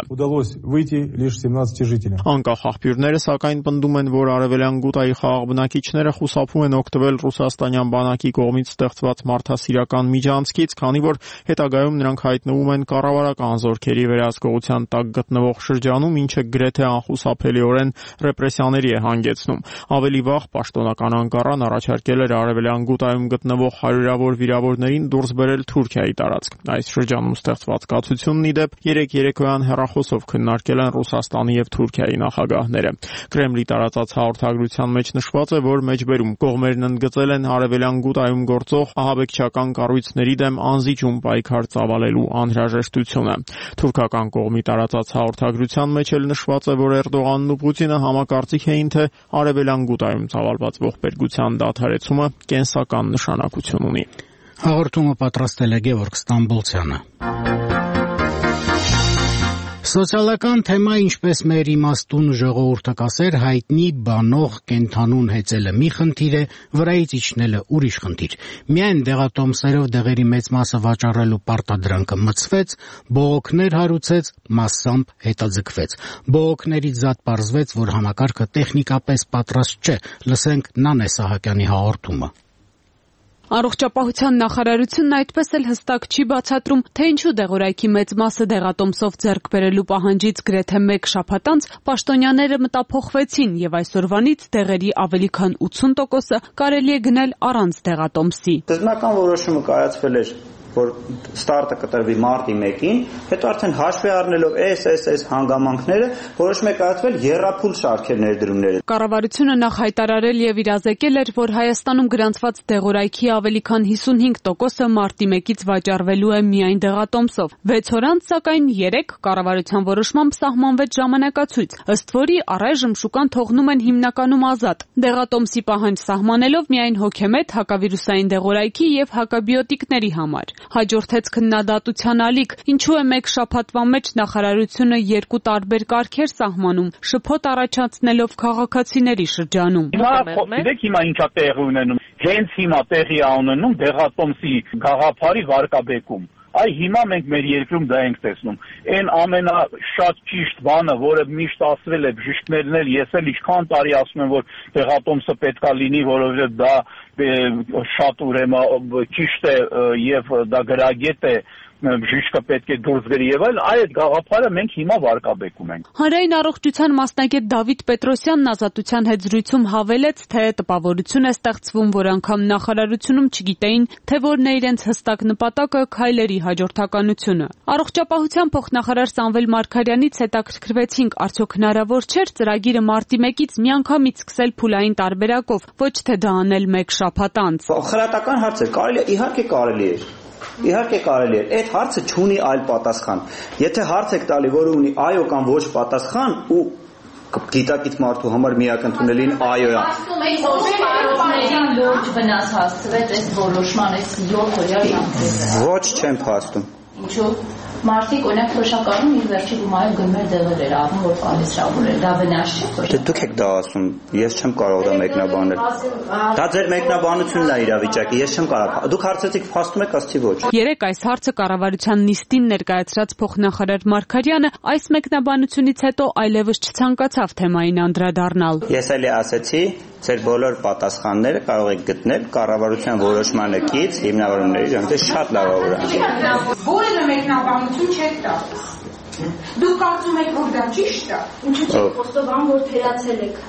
Անկախ աղբյուրները սակայն պնդում են, որ Արևելյան Գուտայի խաղաղ բնակիչները խուսափում են օգտվել ռուսաստանյան բանակի կողմից ստեղծված մարդասիրական միջանցքից, քանի որ հետագայում նրանք հայտնվում են կառավարական զորքերի վերահսկողության տակ գտնվող շրջանում, ինչը գրեթե անխուսափելիորեն ռեպրեսիաների է հանգեցնում։ Ավելի վաղ պաշտոնական Անկարան առաջարկել էր Արևելյան Գուտայում գտնվող հարյուրավոր վիրավորներին դուրս բերել Թուրքիայի տարածք։ Այս շրջանում ստեղծված կացությունն ի դեպ երեք երեկոյան հեռախոսով քննարկել են Ռուսաստանի եւ Թուրքիայի նախագահները։ Կրեմլի տարածած հաղորդագրության մեջ նշված է, որ մեջբերում կողմերն ընդգծել են Արևելյան Գուտայում գործող ահաբեկչական կառույցների դեմ անզիջում պայքար ծավալելու անհրաժեշտությունը։ Թուրքական կողմի տարածած հաղորդագրության մեջ էլ նշված է, որ Էրդողանն ու Պուտինը համակարծիք էին, թե Արևելյան Գուտայում ծավալված ողբերգության դադարեցումը կենսական նշանակություն ունի։ Հաղորդումը պատրաստել է Գևորգ Ստամբոլցյանը։ Սոցիալական թեմա, ինչպես մեր իմաստուն ժողովուրդը կասեր, հայտնի բանող կենթանուն հեծելը մի խնդիր է, վրայից իջնելը ուրիշ խնդիր։ Միայն դեղատոմսերով դեղերի մեծ մասը վաճառելու պարտադրանքը մցվեց, բողոքներ հարուցեց, մասամբ հետաձգվեց։ Բողոքներից զատ պարզվեց, որ համակարգը տեխնիկապես պատրաստ չէ։ Լսենք Նանե Սահակյանի հաղորդումը։ Առողջապահության նախարարությունն այդպես էլ հստակ չի բացատրում, թե ինչու դեղորայքի մեծ մասը դեղատոմսով ձեռք բերելու պահանջից գրեթե մեկ շաբաթ անց պաշտոնյաները մտափոխվեցին եւ այսօրվանից դեղերի ավելի քան ութսուն տոկոսը կարելի է գնել առանց դեղատոմսի։ Սկզբնական որոշումը կայացվել էր որ ստարտը կտրվի մարտի մեկին, հետո արդեն հաշվի առնելով այս այս այս հանգամանքները որոշում է կայացվել եռափուլ շարքեր ներդրումները։ Կառավարությունը նախ հայտարարել եւ իրազեկել էր, որ Հայաստանում գրանցված դեղորայքի ավելի քան հիսունհինգ տոկոսը մարտի մեկից վաճառվելու է միայն դեղատոմսով։ վեց օր անց, սակայն երեք կառավարության որոշմամբ սահմանվեց ժամանակացույց, ըստ որի առայժմ շուկան թողնում են հիմնականում ազատ։ Դեղատոմսի պահանջ սահմանելով միայն հոգեմետ, հակավիրուսային դեղորայքի եւ հակաբիոտիկների համար։ Հաջորդեց քննադատության ալիք, ինչու է մեկ շաբաթվա մեջ նախարարությունը երկու տարբեր կարգեր սահմանում, շփոթ առաջացնելով քաղաքացիների շրջանում։ Գիտեք հիմա ինչա տեղի ունենում։ Հենց հիմա տեղի է ունենում դեղատոմսի գաղափարի վարկաբեկում։ Այ հիմա մենք մեր երկրում դա ենք տեսնում։ Այն ամենաշատ ճիշտ բանը, որը միշտ ասվել է բժիշկներն էլ, ես էլ ինչքան տարի ասում եմ, որ դեղատոմսը պետքա լինի, որովհետև դա շատ ուրեմն ճիշտ է եւ դա գրագետ է, բժիշկը պետք է դուրս գրի եւ այլ, այդ գաղափարը մենք հիմա վարկաբեկում ենք։ Հանրային առողջության մասնագետ Դավիթ Պետրոսյանն Ազատության հետ զրույցում հավելեց, թե տպավորություն է ստեղծվում, որ անգամ նախարարությունում չգիտեին, թե որն է իրենց հստակ նպատակը, քայլերի հաջորդականությունը։ Առողջապահության փոխնախարար Սամվել Մարգարյանից հետաքրքրվեցինք, արդյոք հնարավոր չէր ծրագիրը մարտի մեկից միանգամից սկսել փուլային տարբերակով, ոչ թե դա անել մեկ շաբաթ անց։ Խրատական հարց է, կարելի է, իհարկե կարելի է։ Իհարկե կարելի է, այդ հարցը չունի այլ պատասխան։ Եթե հարց եք տալի, որը ունի այո կամ ոչ պատասխան, ու գիտակից մարդու համար միակընդունելին այո է։ Ասում եք, որ պարողներին լուրջ վնաս հասցվեց այս որոշման, այս յոթ օրյա ժամկետը։ Ոչ չեմ փաստում։ Ինչու՞։ Մարդիկ օրինակ թոշակառում իր վերջի գումարը գնմեր դեղեր էր անում, որ պալիսրավոր էր, դա վնաս չէ։ Դե դուք եք դա ասում, ես չեմ կարող դա մեկնաբանել։ Դա ձեր մեկնաբանությունն է իրավիճակի, ես չեմ կարող։ Դուք հարցեցիք, փաստում եք, ասացի ոչ։ Երեք այս հարցը կառավարության նիստին ներկայացրած փոխնախարար Մարգարյանը այս մեկնաբանությունից հետո այլևս չցանկացավ թեմային անդրադառնալ։ Ես էլի ասացի, ձեր բոլոր պատասխանները կարող եք գտնել կառավարության որոշմանը կից հիմնավորումների ժամանակ շատ լավավորան։ Որևէ մեկնաբանություն չեք տա։ Դուք կարծում եք, որ դա ճիշտ է։ Ինչու՞ չեք խոստովանում, որ թերացել եք։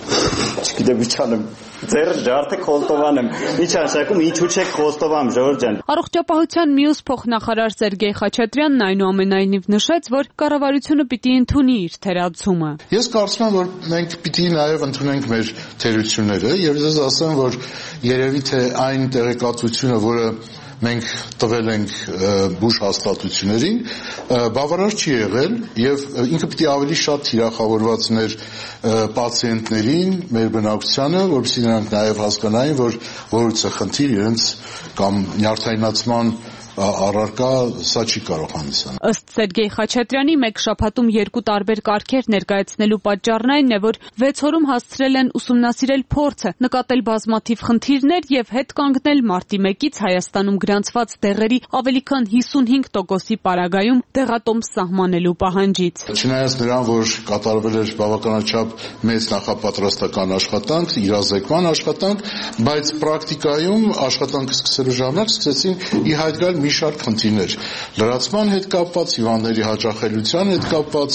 Չգիտեմ ինչ անեմ։ Ձեր ջարդը խոստովան եմ։ Ինչ անշակում, ինչու՞ չեք խոստովանում, Ժողովուրդ ջան։ Առողջապահության մյուս փոխնախարար Սերգեյ Խաչատրյանն այնուամենայնիվ նշեց, որ կառավարությունը պիտի ընդունի իր թերացումը։ Ես կարծում եմ, որ մենք պիտի նաև ընդունենք մեր թերությունները եւ ես ասեմ, որ երևի թե այն տեղեկատվությունը, որը մենք տվել ենք բուժ հաստատություններին, բավարար չի եղել եւ ինքը պիտի ավելի շատ թիրախավորվածներ պացիենտներին, մեր բնակչությանը, որովհետեւ նրանք նաեւ հասկանային, որ որից է խնդիր իրենց կամ նյարդայնացման առարկա սա չի կարող հանդիսանալ։ Ըստ Սերգեյ Խաչատրյանի մեկ շաբաթում երկու տարբեր կարգեր ներկայացնելու պատճառն այն է, որ վեց օրում հասցրել են ուսումնասիրել փորձը, նկատել բազմաթիվ խնդիրներ եւ հետ կանգնել մարտի մեկից Հայաստանում գրանցված դեղերի ավելի քան հիսունհինգ տոկոսի պարագայում դեղատոմս սահմանելու պահանջից։ Չնայած նրան, որ կատարվել էր բավականաչափ մեծ նախապատրաստական աշխատանք, իրազեկման աշխատանք, բայց պրակտիկայում աշխատանքը սկսելու ժամանակ սկսեցին ի հայտ գալ մի շարք խնդիրներ լրացման հետ կապված, հիվանդների հաճախելիության հետ կապված,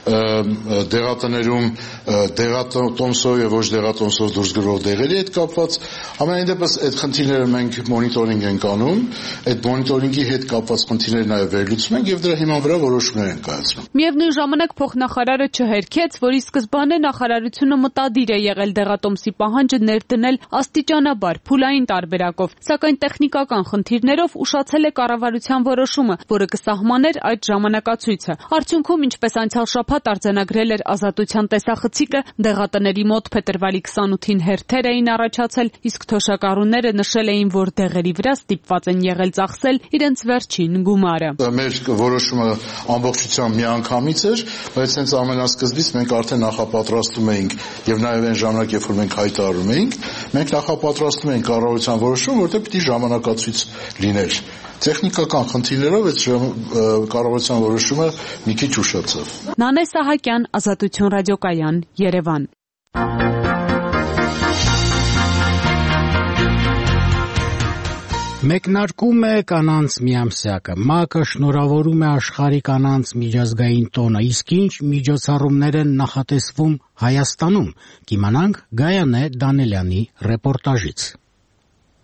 դեղատներում դեղատոմսով եւ ոչ դեղատոմսով դուրս գրող դեղերի հետ կապված, ամենայն դեպս այդ խնդիրները մենք մոնիտորինգ ենք անում, այդ մոնիտորինգի հետ կապված խնդիրները նաեւ վերլուծում ենք եւ դրա հիման վրա որոշումներ ենք կայացնում։ Միևնույն ժամանակ փոխնախարարը չհերքեց, որ ի սկզբանե նախարարությունը մտադիր է եղել դեղատոմսի պահանջը ներդնել աստիճանաբար, փուլային տարբերակով, սակայն տեխնիկական խնդիրներով ուշացել է կառավարության որոշումը, որը կսահմաներ այդ ժամանակացույցը։ Արդյունքում, ինչպես անցյալ շաբաթ արձանագրել էր Ազատության տեսախցիկը, դեղատների մոտ փետրվարի քսանութին հերթեր էին առաջացել, իսկ թոշակառուները նշել էին, որ դեղերի վրա ստիպված են եղել ծախսել իրենց վերջին գումարը։ Մեր որոշումը ամբողջությամբ միանգամից էր, բայց հենց ամենասկզբից մենք արդեն նախապատրաստում էինք եւ նաեւ այն ժամանակ, երբ որ մենք հայտարարում էինք, մենք նախապատրաստում էինք կառավարության որոշումը, որտեղ պիտի ժամանակացույց լիներ։ Տեխնիկական խնդիրներով այդ կառավարության որոշումը մի քիչ ուշացավ։ Նանե Սահակյան, Ազատություն ռադիոկայան, Երևան։ Մեկնարկում է կանանց միամսյակը։ ՄԱԿ-ը շնորհավորում է աշխարհի կանանց միջազգային տոնը, իսկ ինչ միջոցառումներ են նախատեսվում Հայաստանում։ Կիմանանք Գայանե Դանելյանի ռեպորտաժից։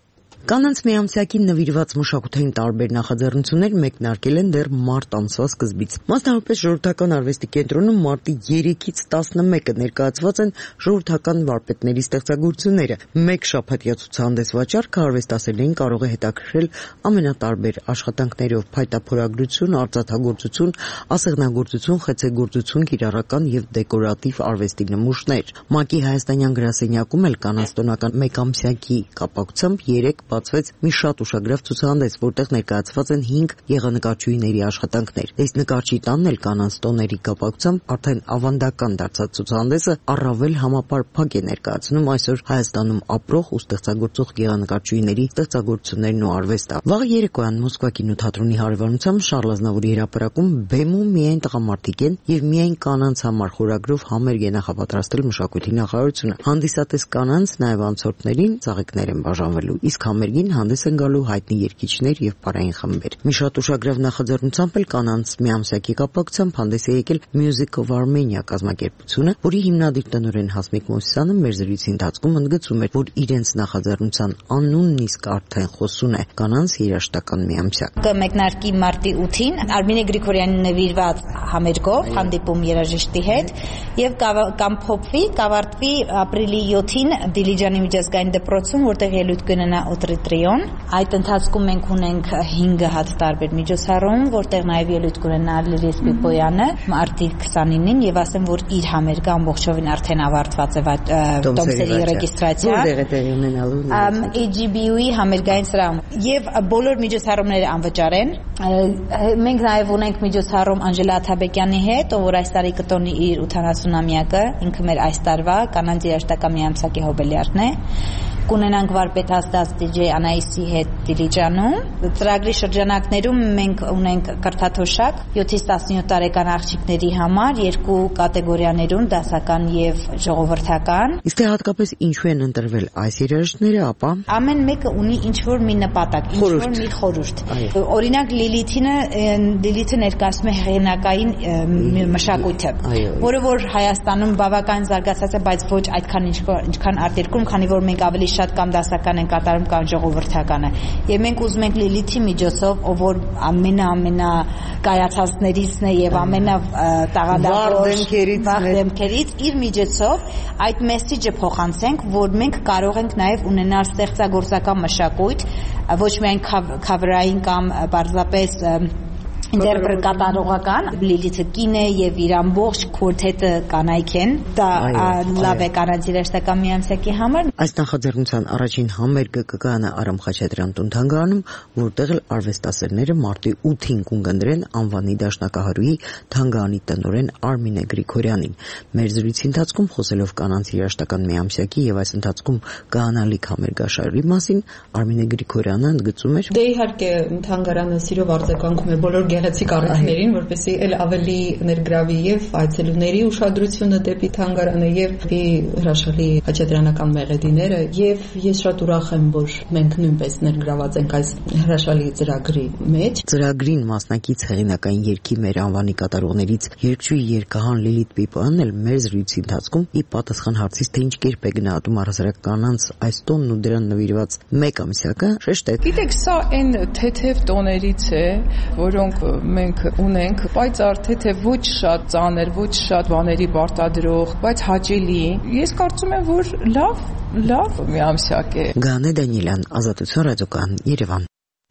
Կանանց միամսյակին նվիրված մշակութային տարբեր նախաձեռնություններ մեկնարկել են դեռ մարտ ամսվա սկզբից։ Մասնավորապես Ժողովրդական արվեստի կենտրոնում մարտի երեքից տասնմեկը ներկայացված են ժողովրդական վարպետների ստեղծագործությունները։ Մեկ շաբաթյա ցուցահանդես վաճառքը արվեստասերներին կարող է հետաքրքրել ամենատարբեր աշխատանքներով՝ փայտափորագրություն, արծաթագործություն, ասեղնագործություն, խեցեգործություն, կիրառական եւ դեկորատիվ արվեստի նմուշներ։ ՄԱԿ-ի հայաստանյան գրասենյակում էլ կանանց տոնական մեկամսյակի կապակցությամբ երեք բացվեց մի շատ ուշագրավ ցուցահանդես, որտեղ ներկայացված են հինգ եղանկարչուհիների աշխատանքներ։ Այս նկարչի տանն էլ կանանց տոների կապակցությամբ արդեն ավանդական դարձած ցուցահանդեսը առավել համապարփակ է ներկայացնում այսօր Հայաստանում ապրող ու ստեղծագործող եղանկարչուհիների ստեղծագործություններն ու արվեստը։ Վաղ երեկոյան Մոսկվա կինոթատրոնի հարևանությամբ Շարլ Ազնավուրի հրապարակում բեմում միայն տղամարդիկ են եւ միայն կանանց համար խորագրով համերգ է նախապատրաստել մշակույթի նախարարությունը։ Հանդիսատես կանանց նաեւ անցորդներին ծաղիկներ են բաժանվելու, իսկ համերգին հանդես են գալու հայտնի երգիչներ եւ պարային խմբեր։ Մի շատ ուշագրավ նախաձեռնությամբ էլ կանանց միամսյակի կապակցությամբ հանդես է եկել Music of Armenia կազմակերպությունը, որի հիմնադիր տնօրեն Հասմիկ Մովսիսյանը մեր զրույցի ընթացքում ընդգծում էր, որ իրենց նախաձեռնության անունն իսկ արդեն խոսուն է կանանց երաժշտական միամսյակ։ Կմեկնարկի մարտի ութին Արմինե Գրիգորյանի նվիրված համերգով հանդիպում երաժշտի հետ եւ կամփոփվի, կավարտվի ապրիլի յոթին Դիլիջանի միջազգային դպրոցում, որտեղ ելույթ կունենա Օտրիտրիոն։ Այդ ընթացքում մենք ունենք հինգ հատ տարբեր միջոցառում, որտեղ նաեւ ելույթ կունենա Լիլիթ Պիպոյանը մարտի քսանինին եւ ասեմ, որ իր համերգը ամբողջովին արդեն ավարտված է տոմսերի ռեգիստրացիա։ Որտեղ է տեղի ունենալու։ A G B U-ի համերգային սրահում եւ բոլոր միջոցառումները անվճար են։ Մենք նաեւ ունենք միջոցառում Անժելա Աթաբեկյանի հետ, ով որ այս տարի կտոնի իր ութանասունամյակը, ինքը մեր այս տարվա կանանց երաժշտական միամսյակի հոբելյարն է։ Կունենանք վարպետաստած դիջեյ Անայիսի հետ Դիլիջանում։ Ծրագրի շրջանակներում մենք ունենք կրթաթոշակ յոթից տասնյոթ տարեկան աղջիկների համար երկու կատեգորիաներում՝ դասական եւ ժողովրդական։ Իսկ թե հատկապես ինչու են ընտրվել այս երաժիշտները, ապա ամեն մեկը ունի ինչ-որ մի նպատակ, ինչ-որ մի խորհուրդ։ Օրինակ Լիլիթինը Լիլիթը ներկայացնում է հեղինակային մշակույթը, որը որ Հայաստանում բավական զարգացած է, բայց ոչ այդքան ինչքան արտերկրում, քանի որ մենք ավելի շատ կամ դասական են կատարում կամ ժողովրդականը։ Եվ մենք ուզում ենք Լիլիթի միջոցով, ով որ ամենա ամենա կայացածներից է եւ ամենա տաղանդավոր դեմքերից իր միջոցով այդ մեսիջը փոխանցենք, որ մենք կարող ենք նաեւ ունենալ ստեղծագործական մշակույթ, ոչ միայն քավերային կամ պարզապես ինտերպրետատորական։ Լիլիթը կին է եւ իր ամբողջ քորթետը կանայք են։ Դա լավ է կանանց երաժշտական միամսյակի համար։ Այս նախաձեռնության առաջին համերգը կգանա Արամ Խաչատրյան տուն-թանգարանում, որտեղ էլ արվեստասերները մարտի ութին կունկնդրեն անվանի դաշնակահարուի թանգարանի տնօրեն Արմինե Գրիգորյանին։ Մեր զրույցի ընթացքում խոսելով կանանց երաժշտական միամսյակի եւ այս ընթացքում կհանալիք համերգաշարի մասին, Արմինե Գրիգորյանը ընդգծում էր. Դե իհարկե թանգարանը սիրով արձագանքում է բոլոր գեղեցիկ առիթներին, որպեսզի ել ավելի ներգրավի եւ այցելուների ուշադրությունը դեպի թանգարանը եւ դեպի հրաշալի խաչատրյանական մեղեդիները, եւ ես շատ ուրախ եմ, որ մենք նույնպես ներգրաված ենք այս հրաշալի ծրագրի մեջ։ Ծրագրին մասնակից հեղինակային երգի մեր անվանի կատարողներից երգչուհի երգահան Լիլիթ Պիպոյանն էլ մեր զրույցի ընթացքում ի պատասխան հարցից, թե ինչ կերպ է գնահատում առհասարակ կանանց այս տոնն ու դրան նվիրված մեկ ամսյակը, շեշտեց. Գիտեք, սա այն թեթև տոներից է, որոնք մենք ունենք, պայծառ թեթև, ոչ շատ ծանր, ոչ շատ բաների պարտադրող, բայց հաճելի։ Ես կարծում եմ, որ լավ, լավ միամսյակ է։ Գանե Դանիելյան, Ազատություն ռադիոկայան, Երևան։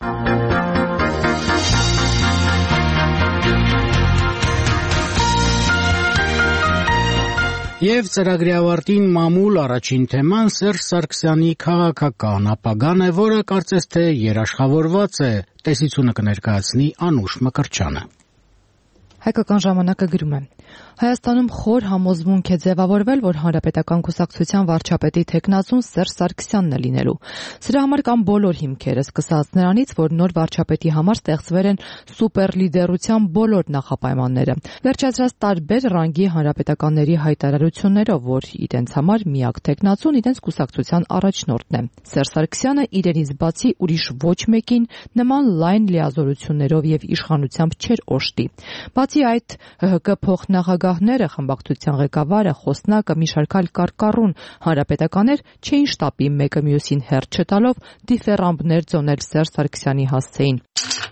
Եվ ծրագրի ավարտին մամուլ առաջին թեման Սերժ Սարգսյանի քաղաքական ապագան է, որը կարծես թե երաշխավորված է, տեսությունը կներկայացնի Անուշ Մկրտչյանը։ Հայկական ժամանակը գրում է. Հայաստանում խոր համոզմունք է ձևավորվել, որ Հանրապետական կուսակցության վարչապետի թեկնածուն Սերժ Սարգսյանն է լինելու։ Սրա համար կան բոլոր հիմքերը, սկսած նրանից, որ նոր վարչապետի համար ստեղծվել են սուպերլիդերության բոլոր նախապայմանները, վերջացրած տարբեր ռանգի հանրապետականների հայտարարություններով, որ իրենց համար միակ թեկնածուն իրենց կուսակցության առաջնորդն է։ Սերժ Սարգսյանը իրենից բացի ուրիշ ոչ մեկին նման լայն լիազորություններով եւ իշխանությամբ չէր օժտի։ Բացի այդ, ՀՀԿ փոխնախագահ նախագահները, խմբակցության ղեկավարը, խոսնակը, մի շարք այլ կարկառուն հանրապետականներ չէին շտապի մեկը մյուսին հերթ չտալով դիֆերամբներ ծոնել Սերժ Սարգսյանի հասցեին։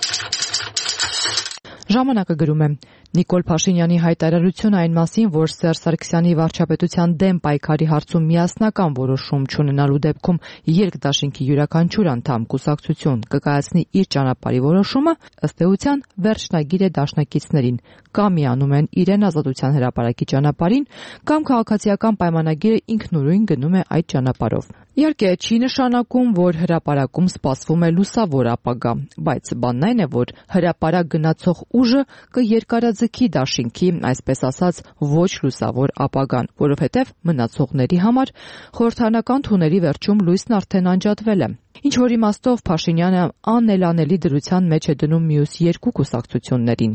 Ժամանակը գրում է. Նիկոլ Փաշինյանի հայտարարությունը այն մասին, որ Սերժ Սարգսյանի վարչապետության դեմ պայքարի հարցում միասնական որոշում չունենալու դեպքում երկդաշինքի յուրաքանչյուր անդամ կուսակցություն կկայացնի իր ճանապարհի որոշումը, ըստ էության վերջնագիր է դաշնակիցներին, կամ միանում են իրեն Ազատության հրապարակի ճանապարհին, կամ քաղաքացիական պայմանագիրը ինքնուրույն գնում է այդ ճանապարհով։ Իհարկե, չի նշանակում, որ հրապարակում սպասվում է լուսավոր ապագա, բայց բանն այն է, որ հրապարակ գնացող ուժը կերկարաձգի դաշինքի, այսպես ասած, ոչ լուսավոր ապագան, որովհետև մնացողների համար խորհրդանական թունելի վերջում լույսն արդեն անջատվել է։ Ինչ որ իմաստով Փաշինյանը անելանելի դրության մեջ է դնում մյուս երկու կուսակցություններին։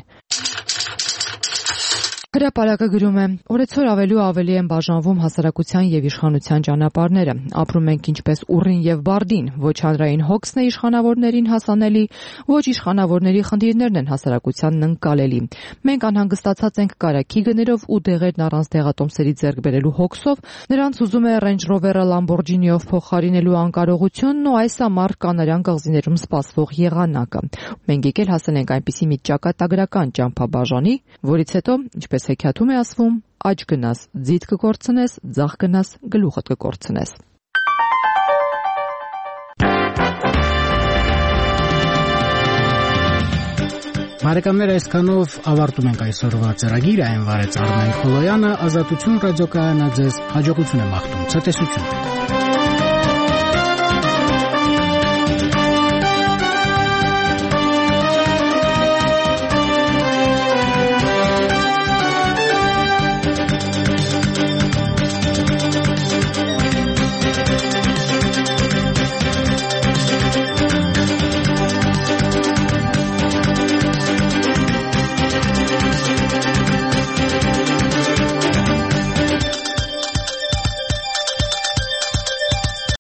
Հրապարակը գրում է. Օրեցօր ավելի ու ավելի են բաժանվում հասարակության եւ իշխանության ճանապարհները։ Ապրում ենք ինչպես ուռին եւ բարդին, ոչ հանրային հոգսն է իշխանավորներին հասանելի, ոչ իշխանավորների խնդիրներն են հասարակությանն ընկալելի։ Մենք անհանգստացած ենք կարագի գներով ու դեղերն առանց դեղատոմսերի ձեռք բերելու հոգսով, նրանց ուզում է Range Rover-ը Lamborghini-ով փոխարինելու անկարողությունն ու այս ամառ կանարյան կղզիներում սպասվող եղանակը։ Մենք եկել հասել ենք այնպիսի մի ճակատագրական ճամփաբաժանի, որից հետո, ինչպես հեքիաթում է ասվում, աջ գնաս, ձիթ կկորցնես, ձախ գնաս, գլուխդ կկորցնես։ Բարեկամներ, այսքանով ավարտում ենք այսօրվա ծրագիրը, այն վարեց Արմեն Խոլոյանը, Ազատություն ռադիոկայանը ձեզ հաջողություն է մաղթում, ցտեսություն։